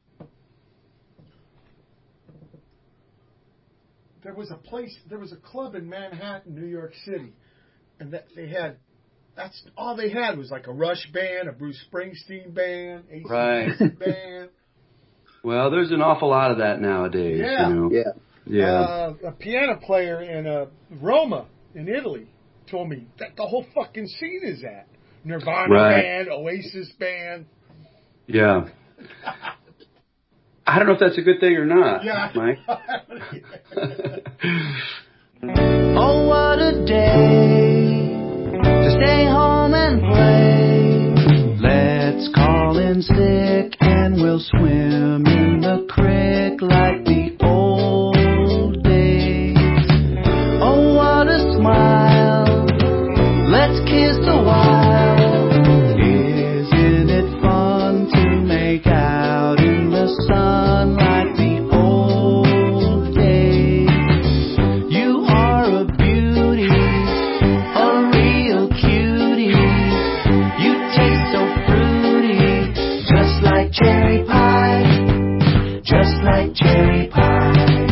There was a place, there was a club in Manhattan, New York City, and that they had, that's all they had was like a Rush band, a Bruce Springsteen band, A C D C Right. band. Well, there's an awful lot of that nowadays. Yeah. You know? Yeah. Yeah. Uh, a piano player in uh, Roma, in Italy, told me that the whole fucking scene is that. Nirvana Right. band, Oasis band. Yeah. I don't know if that's a good thing or not, Yeah. Mike. Oh, what a day to stay home and play. Let's call in sick and we'll swim in the creek like the old days. Oh, what a smile. Let's kiss a while. Isn't it fun to make out in the sun like the old days? You are a beauty, a real cutie. You taste so fruity, just like cherry pie, just like cherry pie.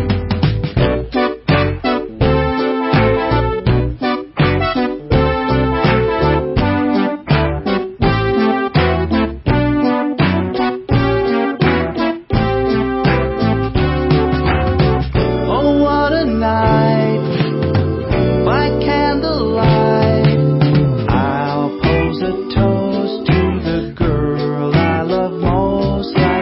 Oh, what a night by candlelight. I'll pose a toast to the girl I love most.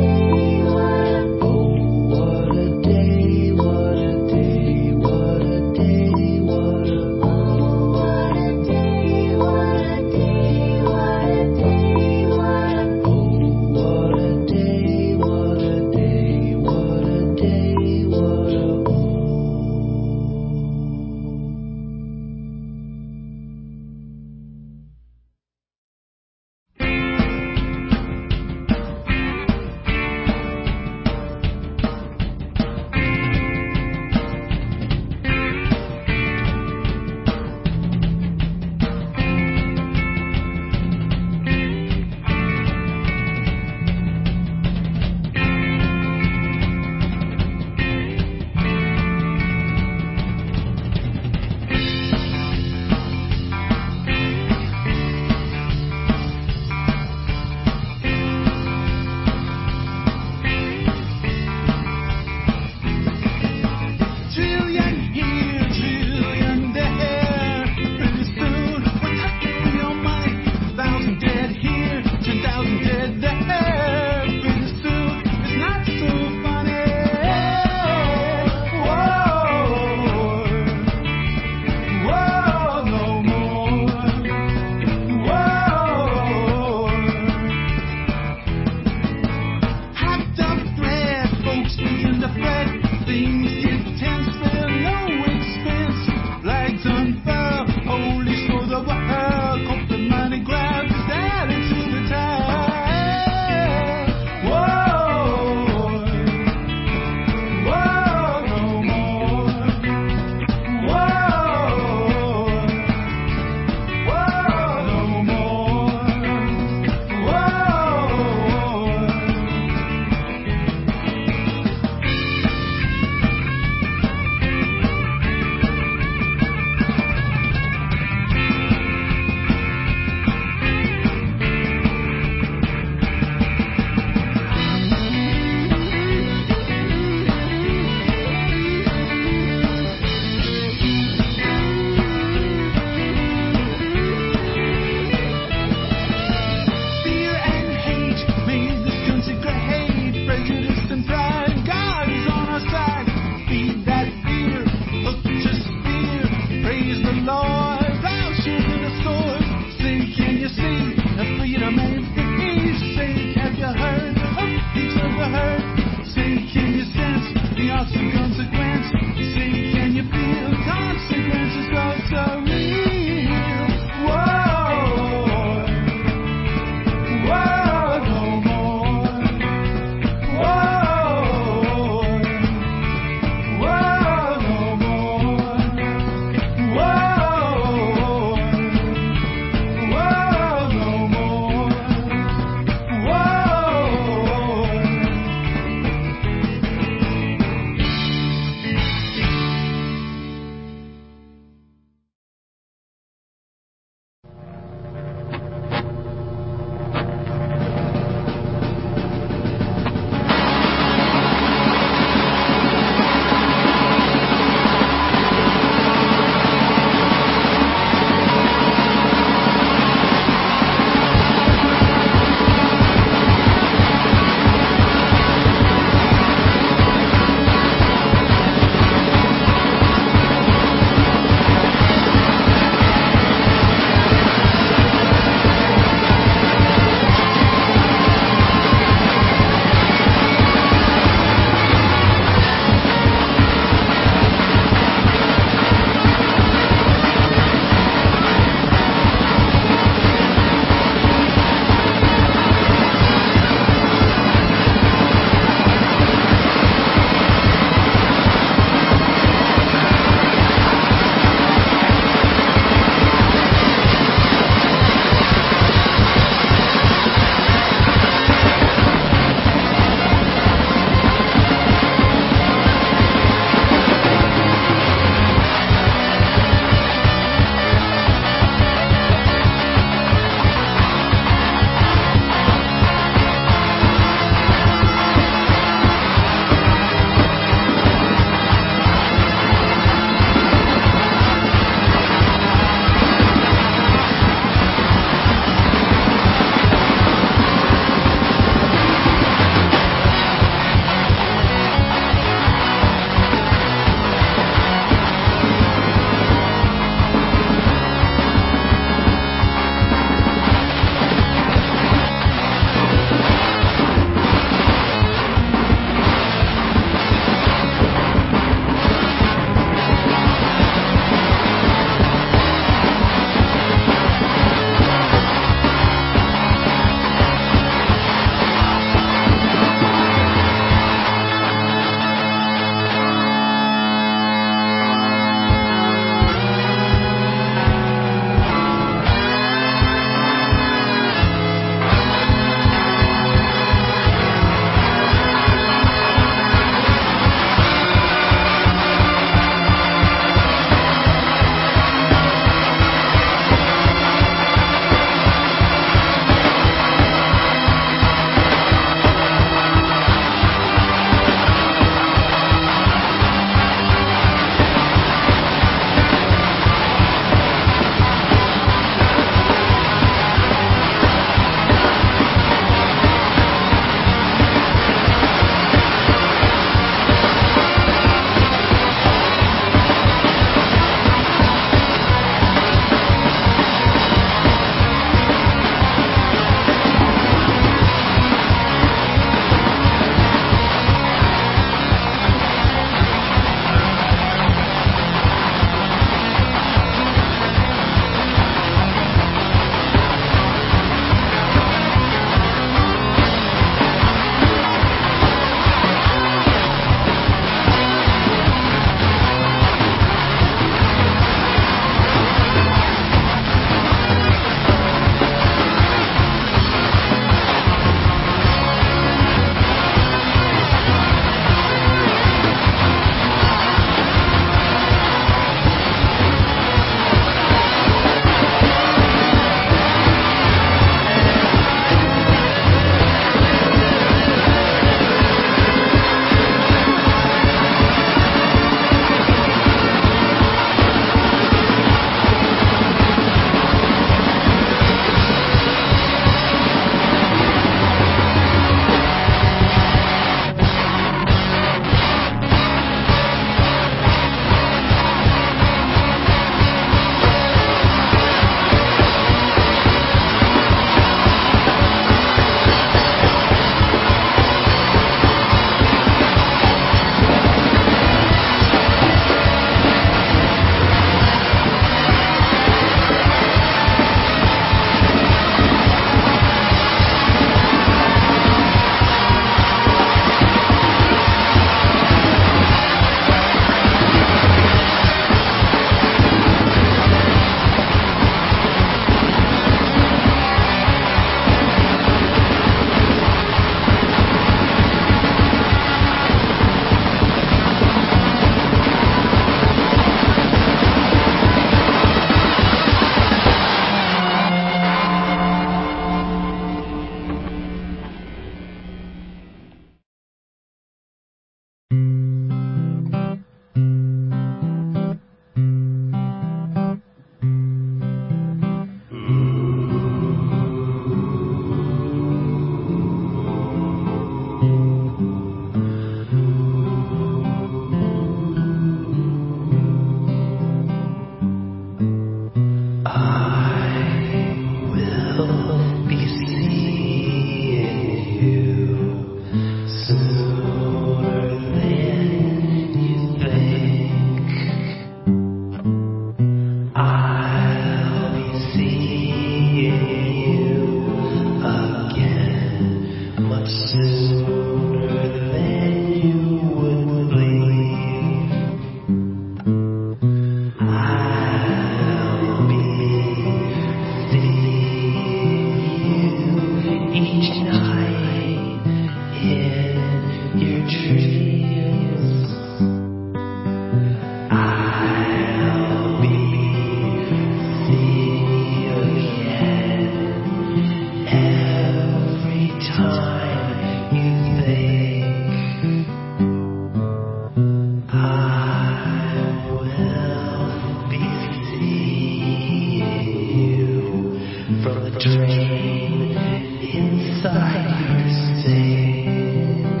drain inside your sink.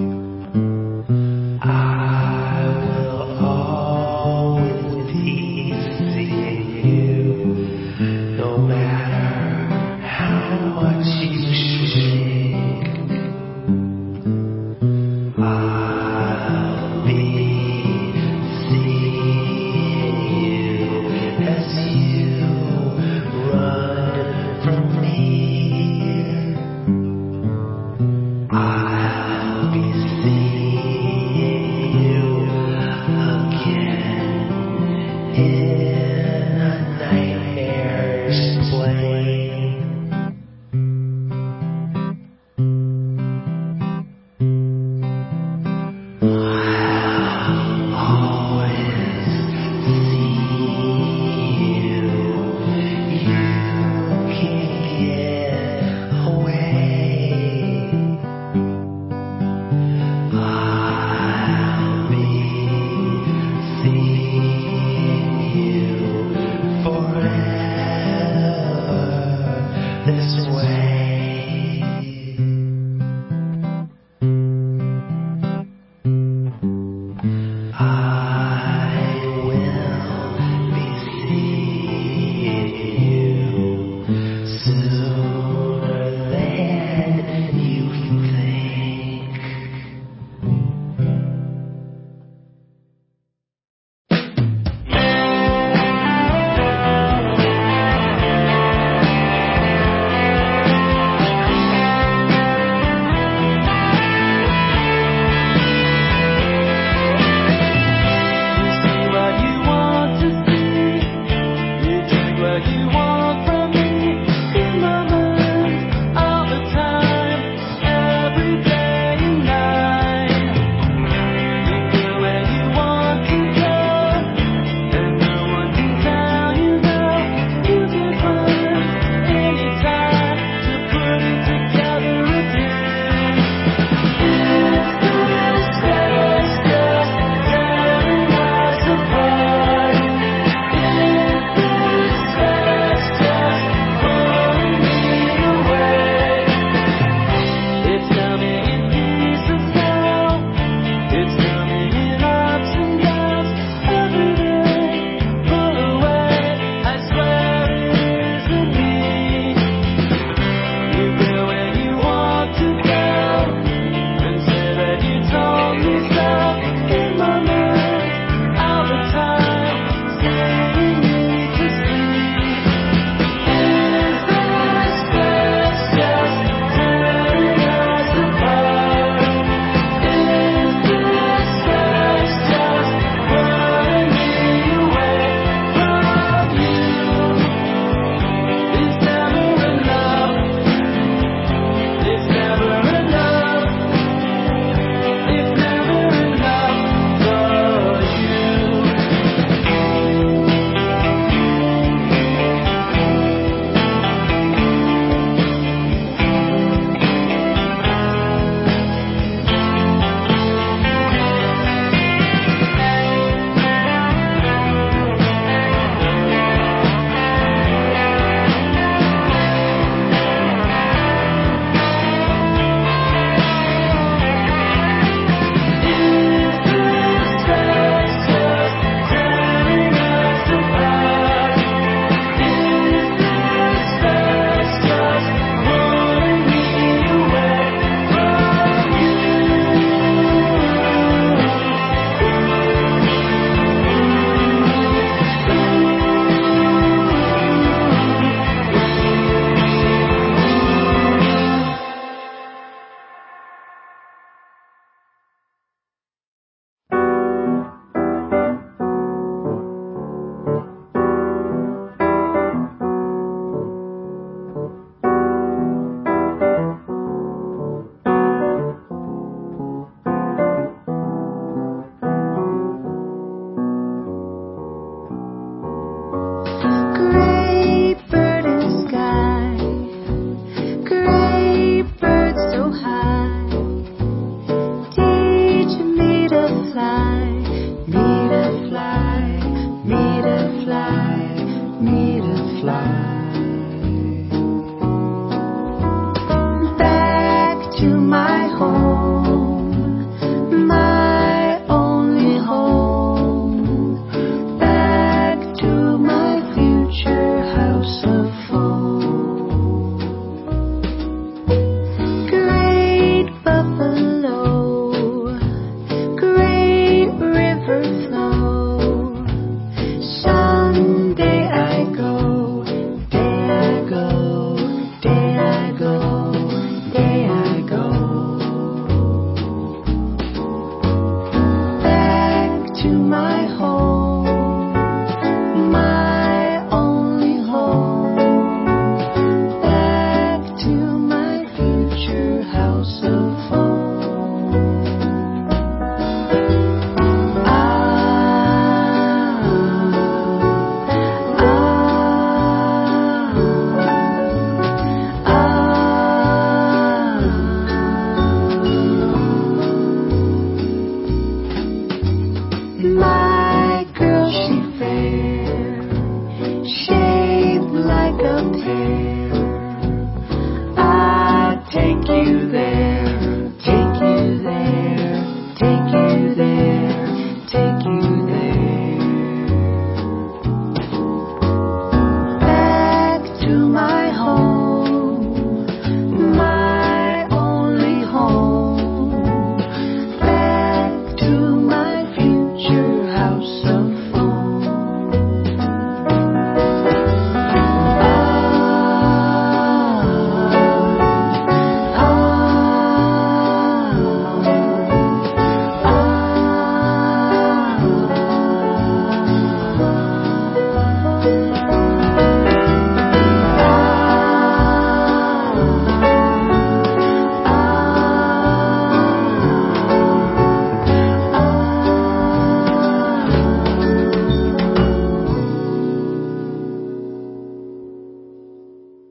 I will always be seeing you, no matter how much you shrink. I'll be seeing you as you run from me.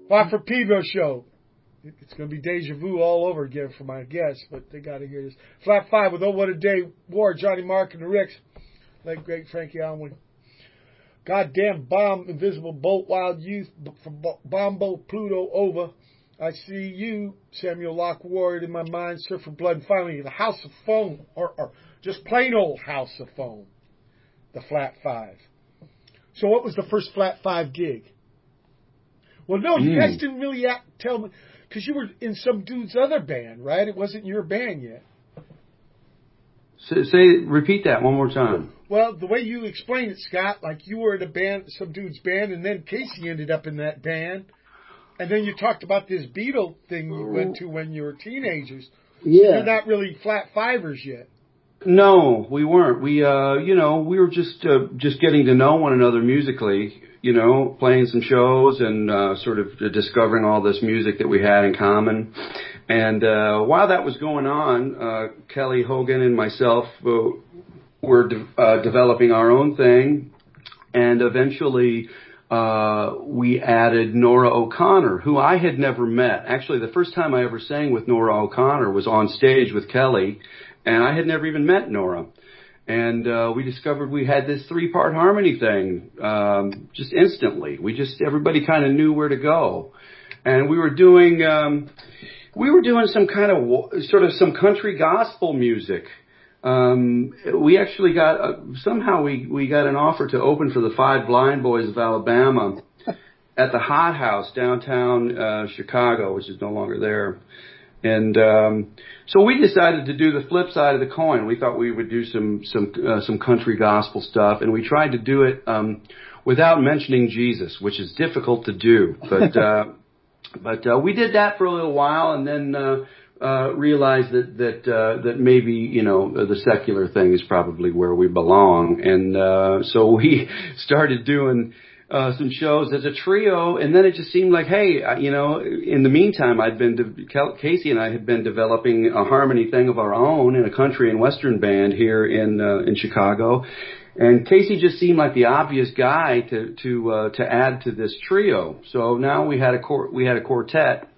Watt from Pedro show. It's going to be deja vu all over again for my guests, but they got to hear this. Flat Five with Oh What a Day War, Johnny Mark and the Ricks. Late great Frankie Alwyn. Goddamn Bomb, Invisible Bolt, Wild Youth from Bombo, Pluto, Over. I see you, Samuel Locke Ward, in my mind, Surf for Blood, and finally the House of Foam, or, or just plain old House of Foam, the Flat Five. So what was the first Flat Five gig? Well, no, you Mm. guys didn't really act, tell me, because you were in some dude's other band, right? It wasn't your band yet. Say, say, repeat that one more time. Well, the way you explained it, Scott, like you were in a band, some dude's band, and then Casey ended up in that band. And then you talked about this Beatle thing you went to when you were teenagers. Yeah. You're not really Flat Fivers yet. No, we weren't. We, uh, you know, we were just, uh, just getting to know one another musically, you know, playing some shows and, uh, sort of discovering all this music that we had in common. And, uh, while that was going on, uh, Kelly Hogan and myself, uh, were, de- uh, developing our own thing. And eventually, uh, we added Nora O'Connor, who I had never met. Actually, the first time I ever sang with Nora O'Connor was on stage with Kelly. And I had never even met Nora. And uh, we discovered we had this three-part harmony thing um, just instantly. We just, everybody kind of knew where to go. And we were doing, um, we were doing some kind of, sort of some country gospel music. Um, we actually got, uh, somehow we, we got an offer to open for the Five Blind Boys of Alabama at the Hot House downtown uh, Chicago, which is no longer there. And um, so we decided to do the flip side of the coin. We thought we would do some some uh, some country gospel stuff, and we tried to do it um, without mentioning Jesus, which is difficult to do. But uh, but uh, we did that for a little while, and then uh, uh, realized that that uh, that maybe you know the secular thing is probably where we belong, and uh, so we started doing Uh, some shows as a trio, and then it just seemed like, hey, you know, in the meantime, I'd been, de- Casey and I had been developing a harmony thing of our own in a country and western band here in uh, in Chicago, and Casey just seemed like the obvious guy to to uh, to add to this trio. So now we had a cor- we had a quartet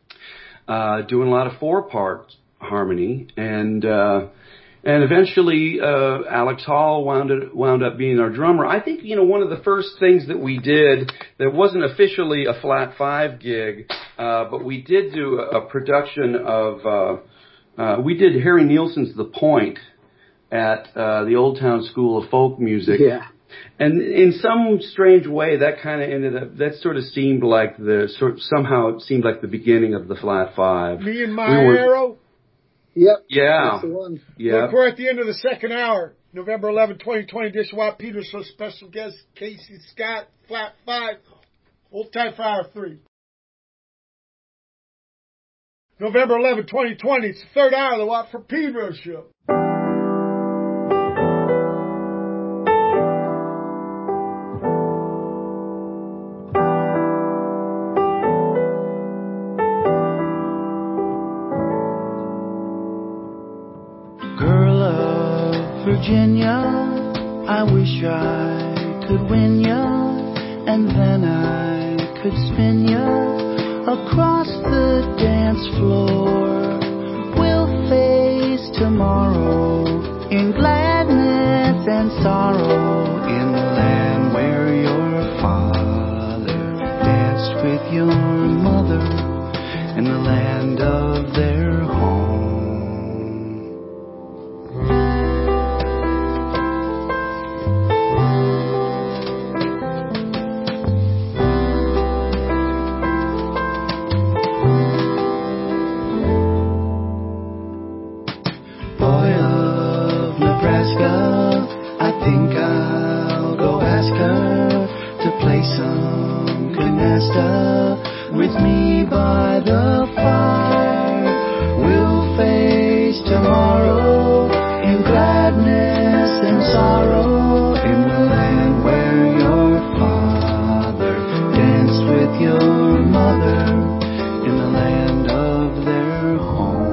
uh, doing a lot of four part harmony, and. Uh, And eventually, uh, Alex Hall wound, it, wound up being our drummer. I think, you know, one of the first things that we did that wasn't officially a Flat Five gig, uh, but we did do a, a production of, uh, uh, we did Harry Nilsson's The Point at uh, the Old Town School of Folk Music. Yeah. And in some strange way, that kind of ended up, that sort of seemed like the, sort somehow it seemed like the beginning of the Flat Five. Me and my we were, arrow. Yep. Yeah. That's the one. Yeah. Look, we're at the end of the second hour. November eleventh, twenty twenty, Dish Watt Peters, so special guest Casey Scott, Flat Five. Hold tight for hour three. November eleventh, twenty twenty, it's the third hour of the Watt for Pedro show. Virginia, I wish I could win ya, and then I could spin ya across the dance floor. We'll face tomorrow in gladness and sorrow, in the land where your father danced with your mother, in the land of their home. I think I'll go ask her to play some canasta with me by the fire. We'll face tomorrow in gladness and sorrow, in the land where your father danced with your mother, in the land of their home.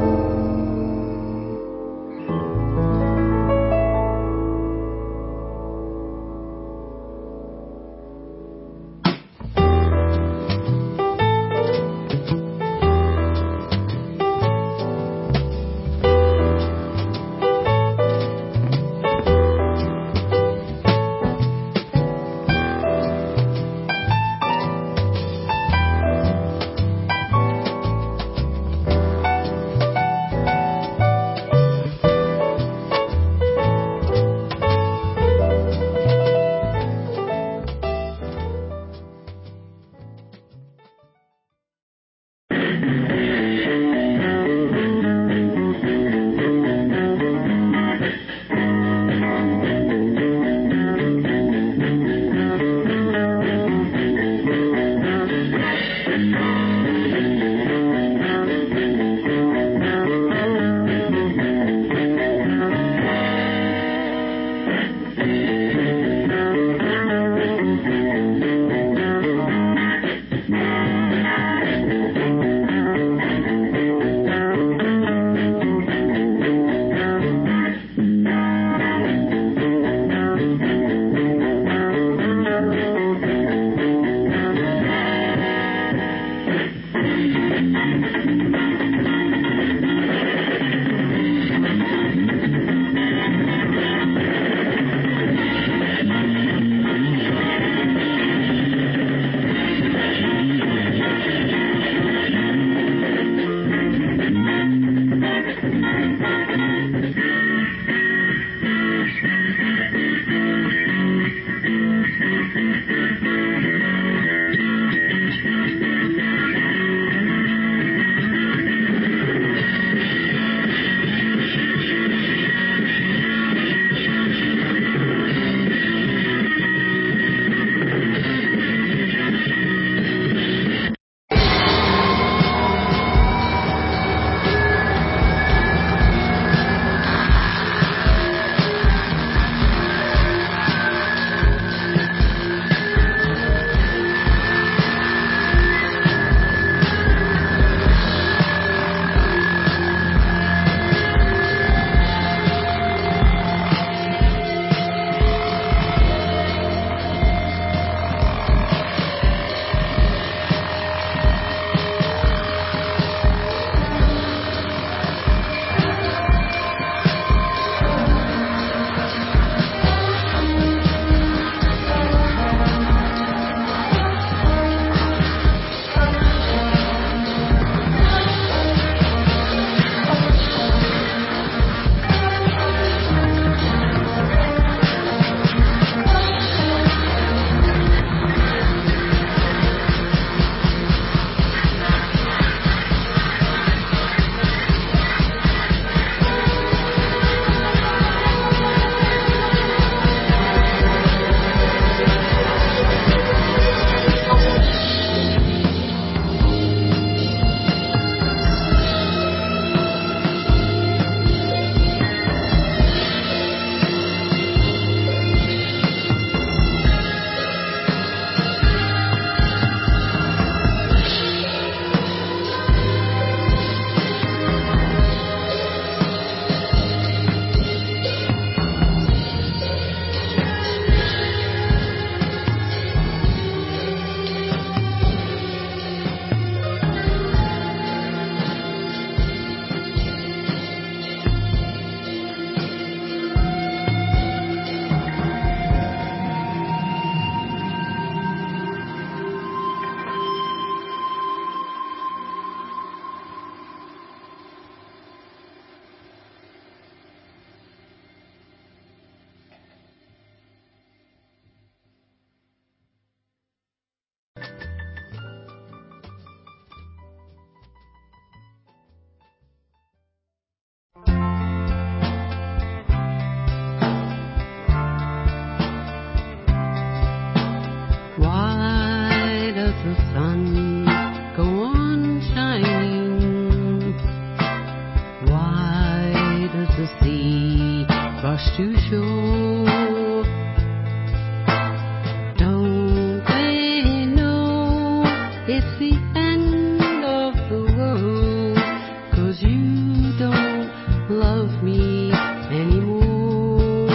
it's the end of the world, 'cause you don't love me anymore.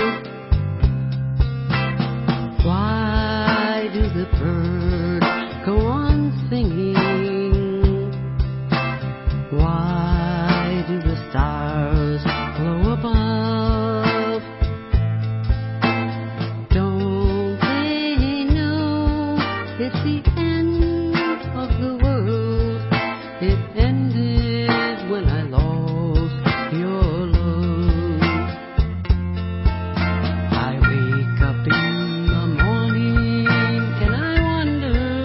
Why do the birds go on singing? Why do the stars glow above? Don't they know it's the end of the world? It ended when I lost your love. I wake up in the morning and I wonder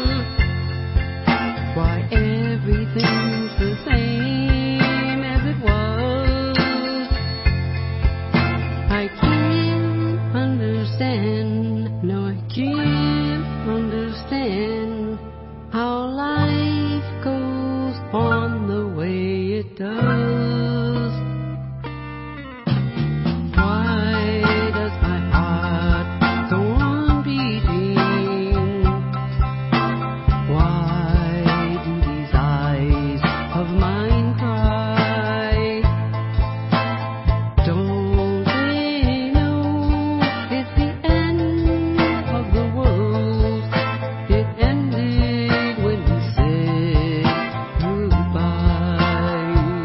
why everything's the same as it was. I can't understand, no I can't understand how life goes on the way it does. Why does my heart go on beating? Why do these eyes of mine cry? Don't they know it's the end of the world? It ended when you said goodbye.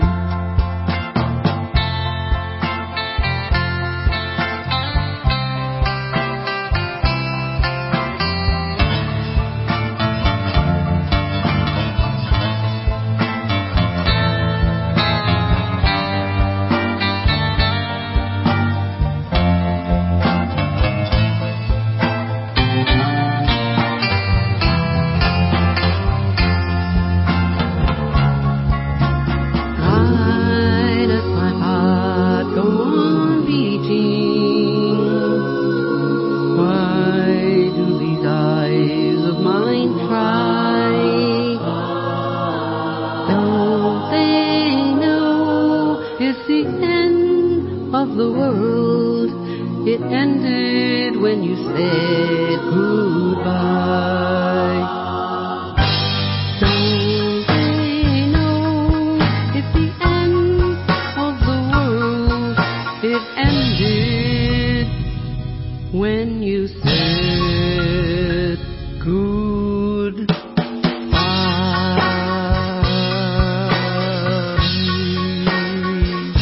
Why does my heart go on beating? Why do these eyes of mine cry? Don't they know it's the end of the world? It ended when you said goodbye. Don't they know it's the end of the world? It ended when you said goodbye.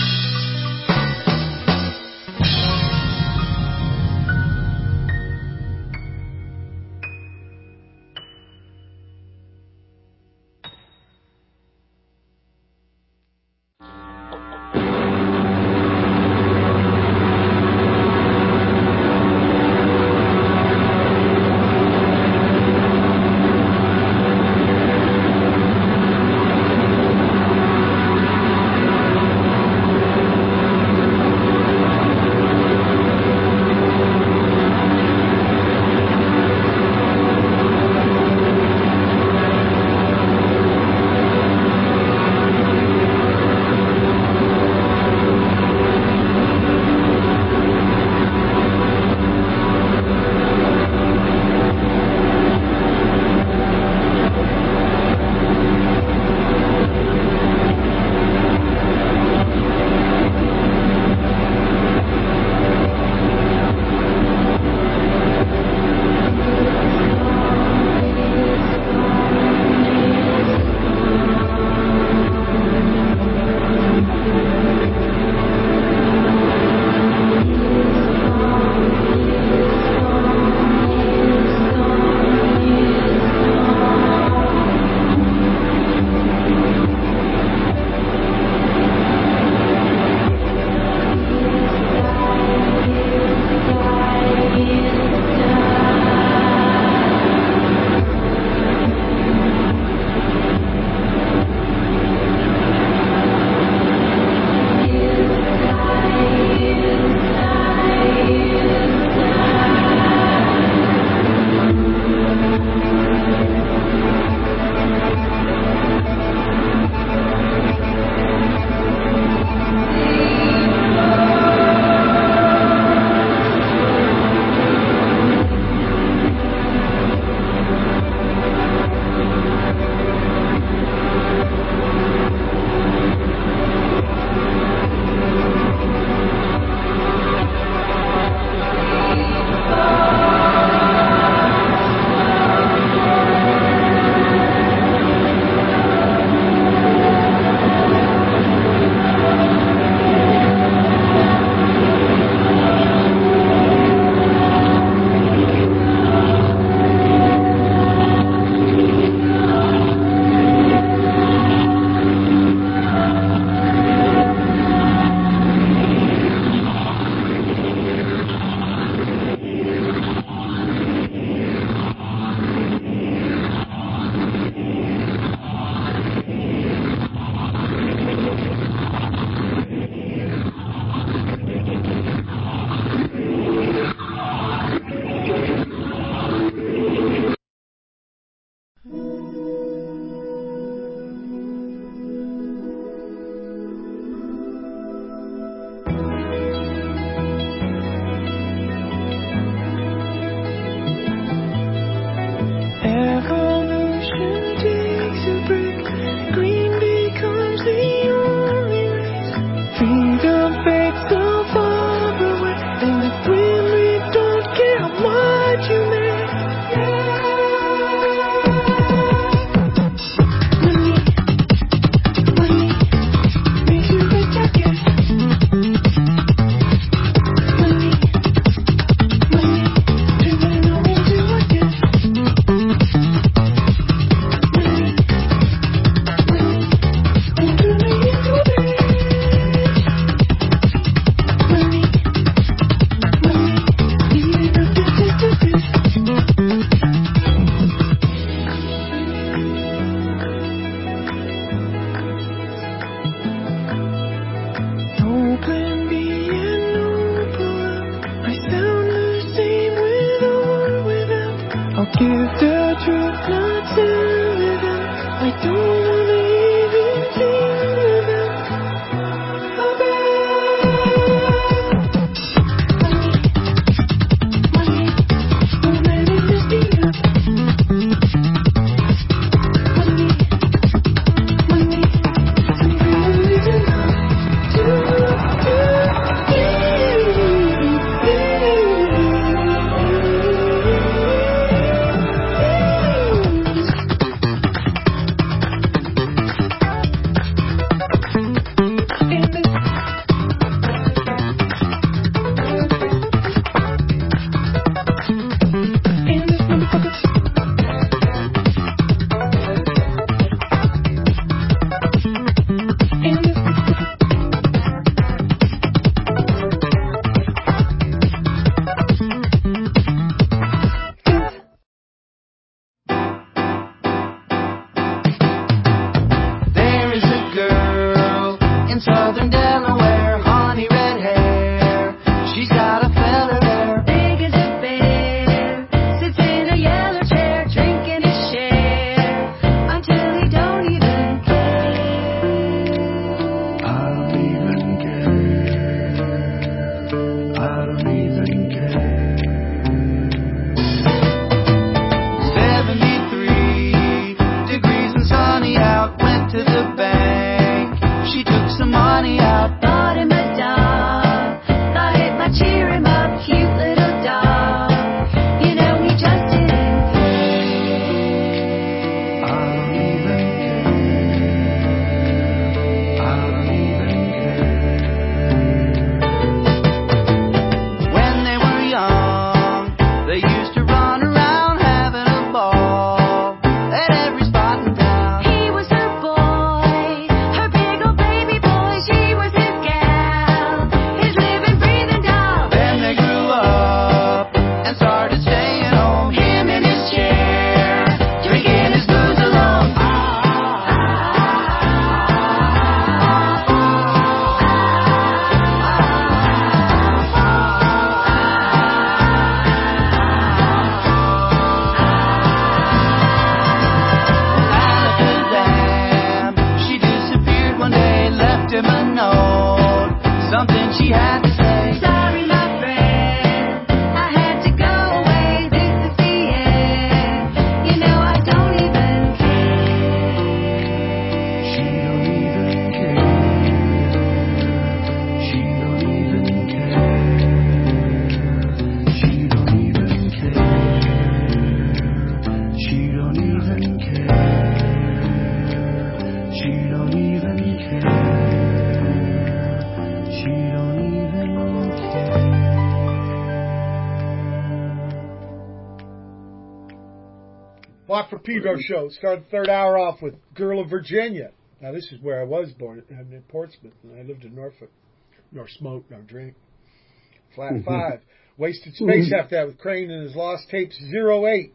for Pedro show. Started the third hour off with Girl of Virginia. Now, this is where I was born, in Portsmouth, and I lived in Norfolk. Nor smoke, nor drink. Flat Five. Wasted Space after that with Crane and his Lost Tapes zero eight.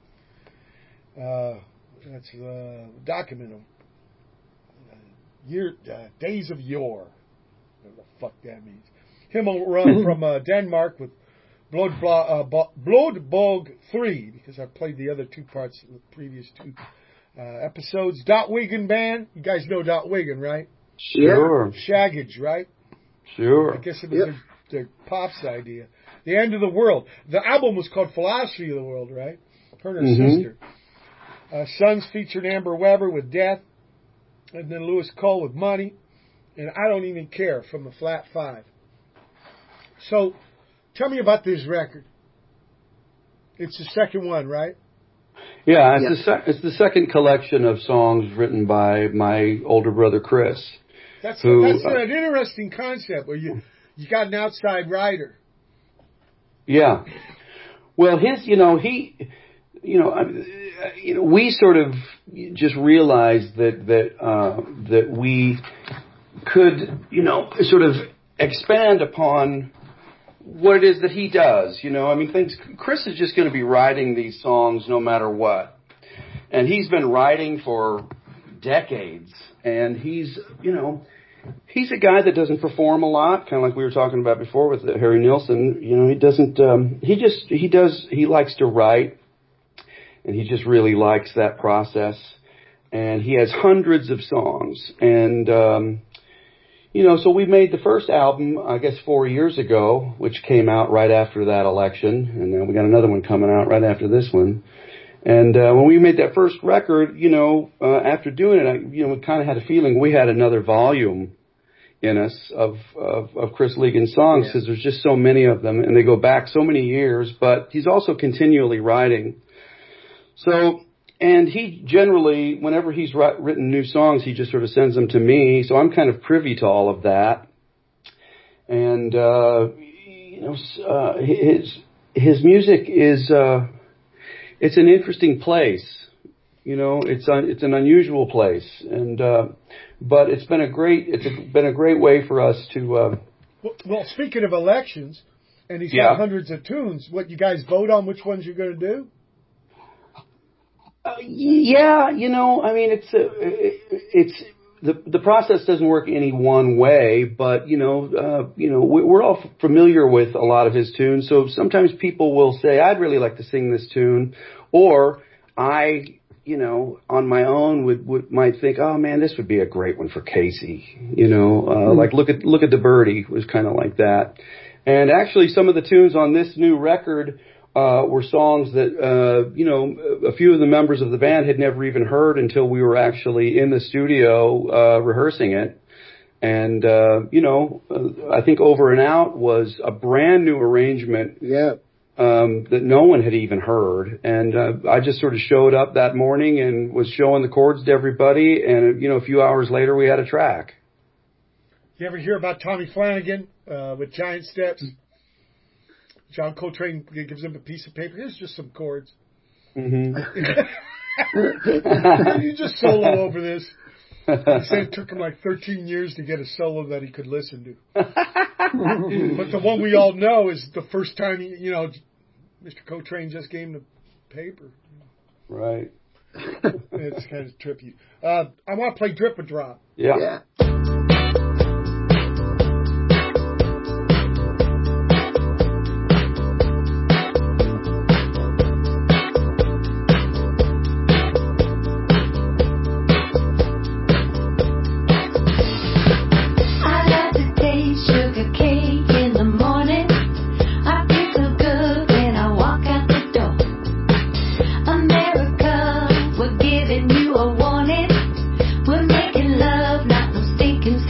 Uh, that's uh, document them. Uh, year, uh, Days of Yore. Whatever the fuck that means. Himmel Run from uh, Denmark with Blood uh, Bloodbog three, because I played the other two parts in the previous two uh, episodes. Dot Wigan Band. You guys know Dot Wigan, right? Sure. Shaggage, right? Sure. I guess it was Yep. their, their Pop's idea. The End of the World. The album was called Philosophy of the World, right? Her and her Mhm. sister. Uh, Sons featured Amber Weber with Death. And then Lewis Cole with Money. And I Don't Even Care from the Flat Five. So, tell me about this record. It's the second one, right? Yeah, it's, Yeah. The sec- it's the second collection of songs written by my older brother Chris. That's Who, that's uh, an interesting concept where you you got an outside writer. Yeah. Well, his, you know, he, you know, uh, you know, we sort of just realized that that uh, that we could, you know, sort of expand upon what it is that he does. You know, I mean, things. Chris is just going to be writing these songs no matter what, and he's been writing for decades, and he's, you know. He's a guy that doesn't perform a lot, kind of like we were talking about before with uh, Harry Nilsson. You know, he doesn't, um, he just, he does, he likes to write, and he just really likes that process. And he has hundreds of songs. And, um, you know, so we made the first album, I guess, four years ago, which came out right after that election. And then we got another one coming out right after this one. And uh, when we made that first record, you know, uh, after doing it, I, you know, we kind of had a feeling we had another volume in us of of, of Chris Ligon's songs, because there's just so many of them, and they go back so many years. But he's also continually writing. So, and he generally, whenever he's ri- written new songs, he just sort of sends them to me. So I'm kind of privy to all of that. And uh, you know, uh, his his music is. Uh, It's an interesting place, you know. It's un, it's an unusual place, and uh, but it's been a great it's a, been a great way for us to. Uh, Well, well, speaking of elections, and he's Yeah. got hundreds of tunes. What, you guys vote on which ones you're going to do? uh, yeah, you know, I mean, it's a, it's the the process doesn't work any one way, but you know, uh, you know, we- we're all familiar with a lot of his tunes. So sometimes people will say, "I'd really like to sing this tune," or I, you know, on my own would, would might think, "Oh man, this would be a great one for Casey." You know, uh, mm-hmm. like look at look at the Birdie was kind of like that. And actually, some of the tunes on this new record uh, were songs that, uh, you know, a few of the members of the band had never even heard until we were actually in the studio uh, rehearsing it. And, uh, you know, uh, I think Over and Out was a brand new arrangement Yeah. um, that no one had even heard. And uh, I just sort of showed up that morning and was showing the chords to everybody. And, you know, a few hours later, we had a track. You ever hear about Tommy Flanagan uh, with Giant Steps? John Coltrane gives him a piece of paper. Here's just some chords. Mm-hmm. You just solo over this. He said it took him like thirteen years to get a solo that he could listen to. But the one we all know is the first time, he, you know, Mister Coltrane just gave him the paper. Right. It's kind of trippy. Uh, I want to play Drip or Drop. Yeah. Yeah. I like to taste sugar cake in the morning. I feel good when I walk out the door. America, we're giving you a warning. We're making love, not no stinking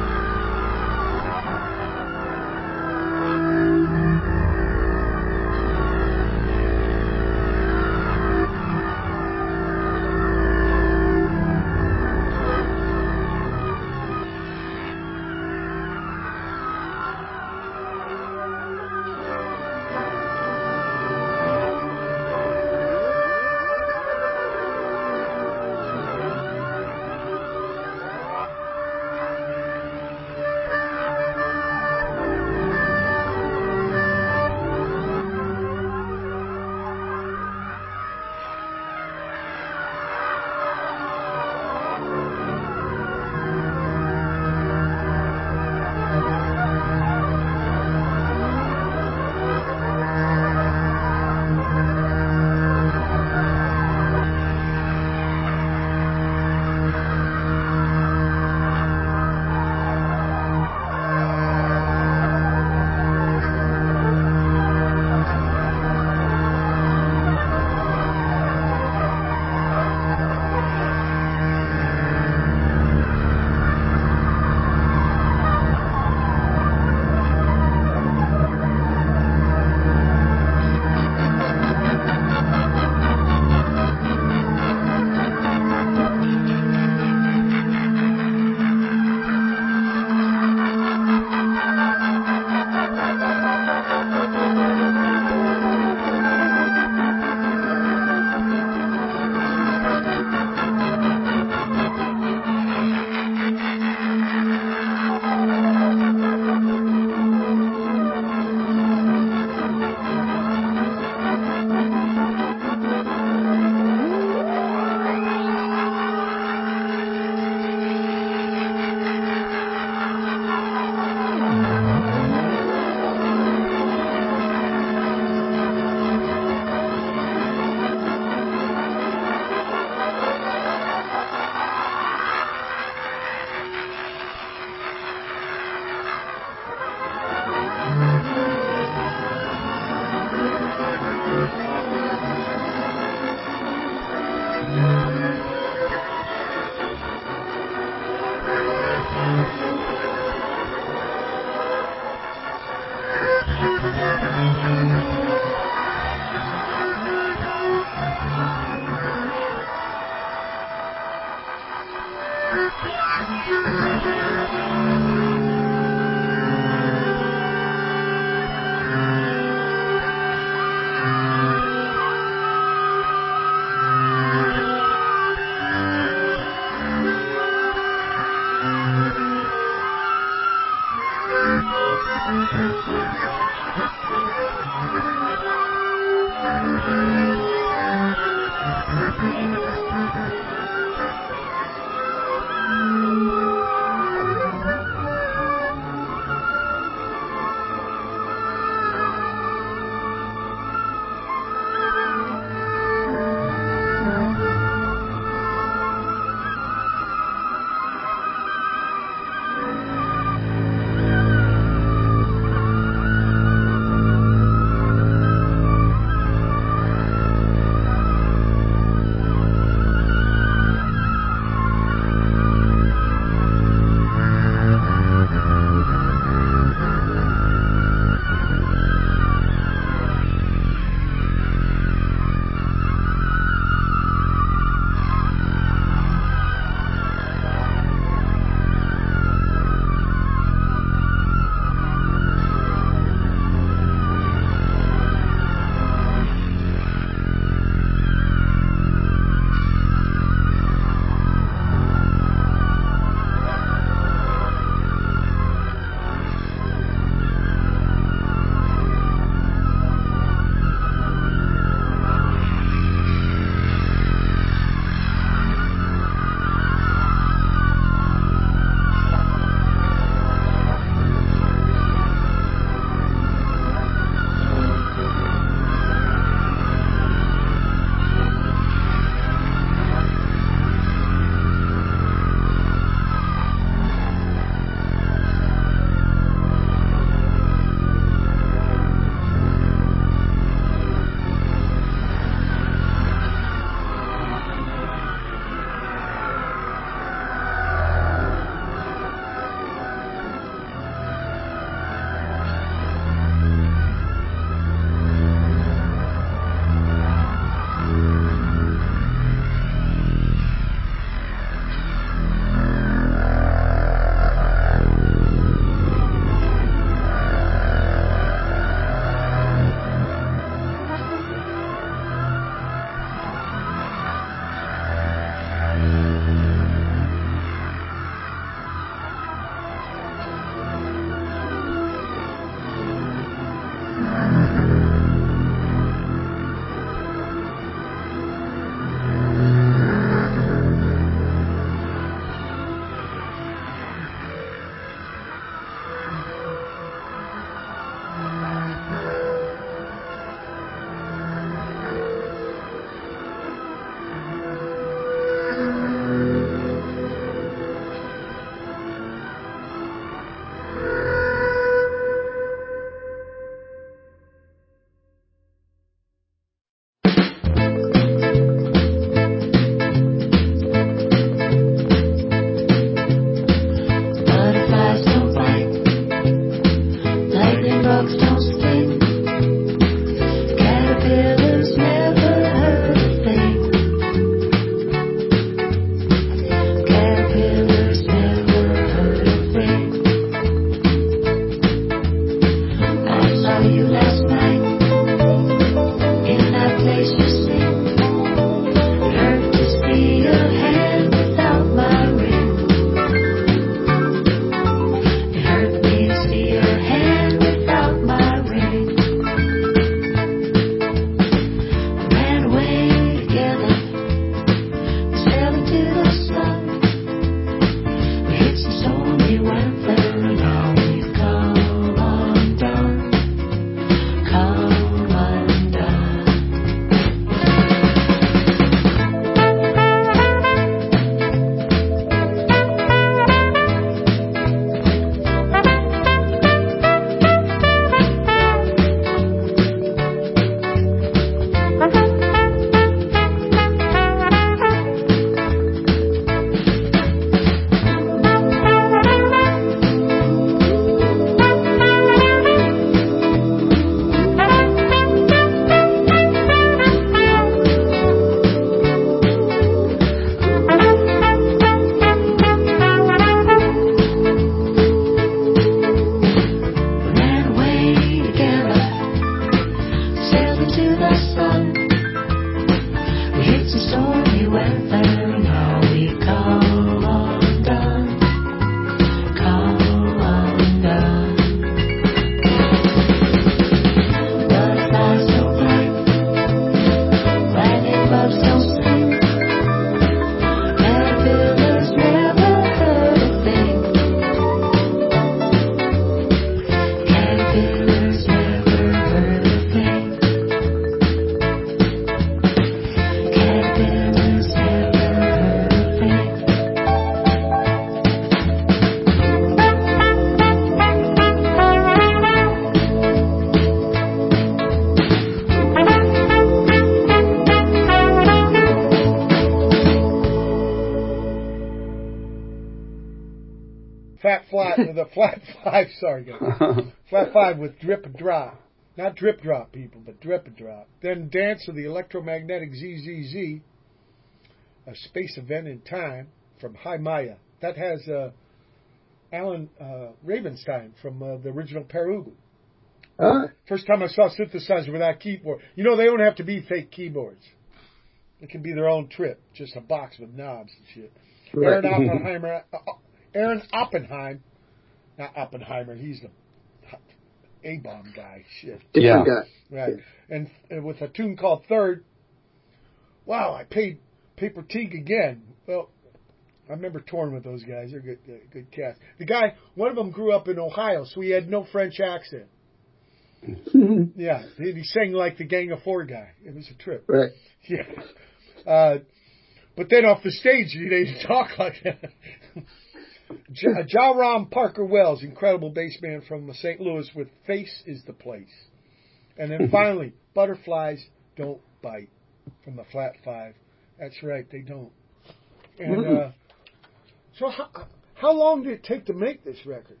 the flat five. Sorry, guys. Flat five with drip and drop. Not drip drop, people, but drip and drop. Then Dance of the Electromagnetic Z Z Z, a space event in time from High Maya. That has uh, Alan uh, Ravenstein from uh, the original Perugu. Ah. First time I saw synthesizer without keyboard. You know, they don't have to be fake keyboards. It can be their own trip, just a box with knobs and shit. Right. Aaron Oppenheimer, uh, Aaron Oppenheim, not Oppenheimer, he's the A-bomb guy, shit. Different Yeah. guy. Right. And, and with a tune called Third, wow, I paid Paper Teague again. Well, I remember touring with those guys. They're good, uh, good cast. The guy, one of them grew up in Ohio, so he had no French accent. Yeah, he, he sang like the Gang of Four guy. It was a trip. Right. Yeah. Uh, but then off the stage, he didn't talk like that. Ja, Ja Ram Parker Wells, incredible bass man from Saint Louis with Face is the Place. And then finally, Butterflies Don't Bite from the Flat Five. That's right, they don't. And uh, so how, how long did it take to make this record?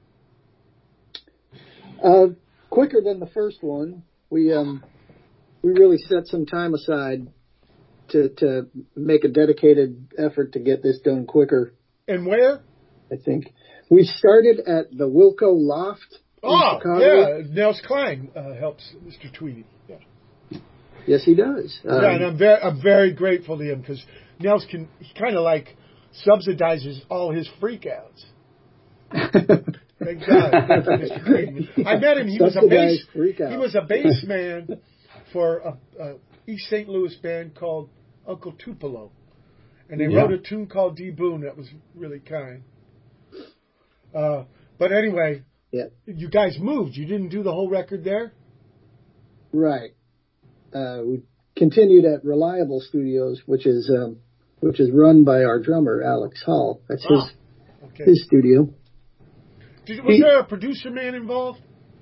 Uh, quicker than the first one. We um we really set some time aside to to make a dedicated effort to get this done quicker. And where? I think we started at the Wilco Loft in Oh, Chicago. yeah, Nels Klein uh, helps Mister Tweedy. Yeah, Yes, he does. Um, yeah, and I'm very I'm very grateful to him because Nels can he kind of like subsidizes all his freakouts. Thank God, Mister Tweedy. I met him. He was a bass. Subsidized freakout. He was a bass man for a, a East Saint Louis band called Uncle Tupelo, and they Yeah. wrote a tune called D Boone that was really kind. Uh, but anyway, Yeah. you guys moved. You didn't do the whole record there? Right. Uh, we continued at Reliable Studios, which is um, which is run by our drummer Alex Hall. That's Ah, his okay. his studio. Did, was there a producer man involved?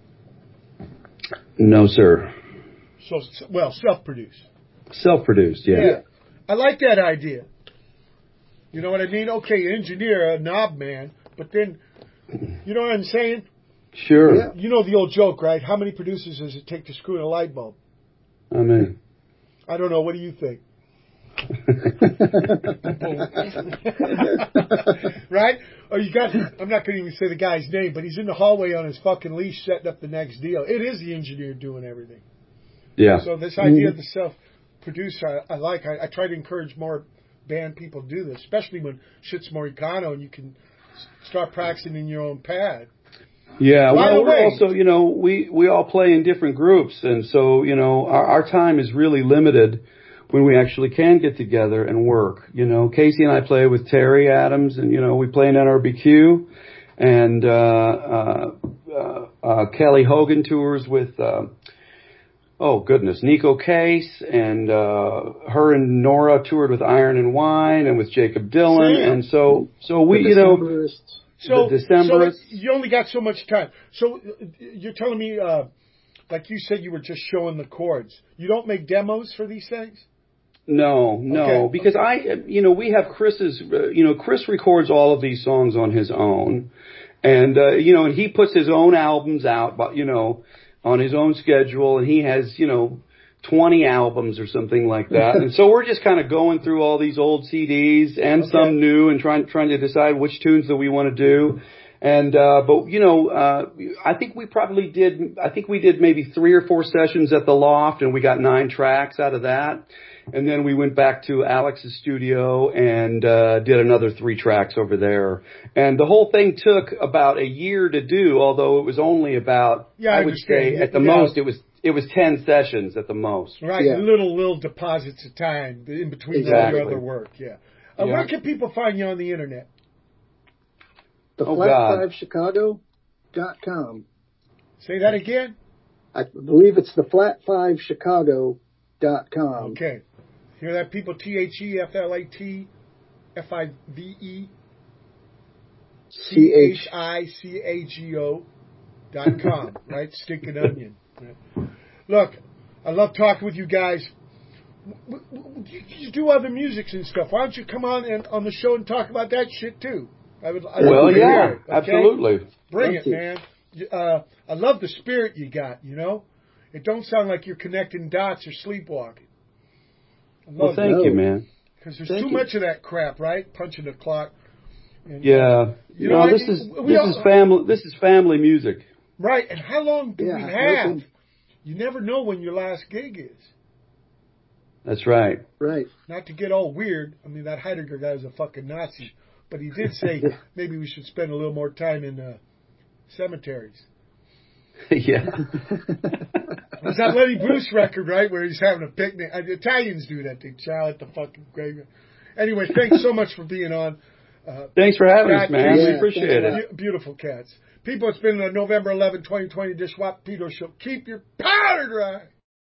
No, sir. So, well, self-produced. Self-produced, yeah. Yeah. I like that idea. You know what I mean? Okay, engineer, a knob man, but then, you know what I'm saying? Sure. Yeah. You know the old joke, right? How many producers does it take to screw in a light bulb? I mean. I don't know. What do you think? Right? Or you got, I'm not going to even say the guy's name, but he's in the hallway on his fucking leash setting up the next deal. It is the engineer doing everything. Yeah. So this idea of the self-producer, I, I like. I, I try to encourage more band people to do this, especially when shit's Moricano and you can s- start practicing in your own pad. Yeah, By well, the we're way- also, you know, we, we all play in different groups, and so, you know, our, our time is really limited when we actually can get together and work. You know, Casey and I play with Terry Adams, and, you know, we play in N R B Q, and uh, uh, uh, uh, Kelly Hogan tours with, uh, oh, goodness, Nico Case, and uh, her and Nora toured with Iron and Wine and with Jacob Dylan, Sam. and so, so we, The you know... Decemberists. So, The so Decemberists. it- you only got so much time. So uh, you're telling me, uh, like you said, you were just showing the chords. You don't make demos for these things? No, no, Okay. because I, you know, we have Chris's, uh, you know, Chris records all of these songs on his own, and uh, you know, and he puts his own albums out, but you know, on his own schedule, and he has, you know, twenty albums or something like that, and so we're just kind of going through all these old C Ds and Okay. some new, and trying trying to decide which tunes that we want to do. And, uh, but, you know, uh, I think we probably did, I think we did maybe three or four sessions at the Loft, and we got nine tracks out of that. And then we went back to Alex's studio and, uh, did another three tracks over there. And the whole thing took about a year to do, although it was only about, Yeah, I I would understand. say at the Yeah. most, it was, it was ten sessions at the most. Right, Yeah. little, little deposits of time in between all Exactly. your other work, yeah. Uh, Yeah. Where can people find you on the internet? The Oh, flat God. five chicago dot com. Say that again? I believe it's the flat five chicago dot com. Okay. Hear that, people? T H E F L A T F I V E C H I C A G O dot com, right? Stinking onion. Right. Look, I love talking with you guys. W- w- You you do other musics and stuff. Why don't you come on and on the show and talk about that shit too? I would. I would Well, love to yeah, hear it, okay? absolutely. Bring Thank it, you. man. Uh, I love the spirit you got, you know? It don't sound like you're connecting dots or sleepwalking. I love Well, thank that. you, man. Because there's Thank too you. much of that crap, right? Punching the clock. And, Yeah. uh, you know, no, I- this is we this all- is family. This is family music. Right, and how long do Yeah, we no have? kidding. You never know when your last gig is. That's right. Right. Not to get all weird. I mean, that Heidegger guy was a fucking Nazi. But he did say maybe we should spend a little more time in uh, cemeteries. Yeah. There's that Lenny Bruce record, right, where he's having a picnic. Uh, the Italians do that. They chow at the fucking graveyard. Anyway, thanks so much for being on. Uh, Thanks for having us, Cat man. Casey. We appreciate thanks a it. Be- beautiful cats. People, it's been uh, November eleventh, twenty twenty, Dishwap Peter Show. Keep your powder dry.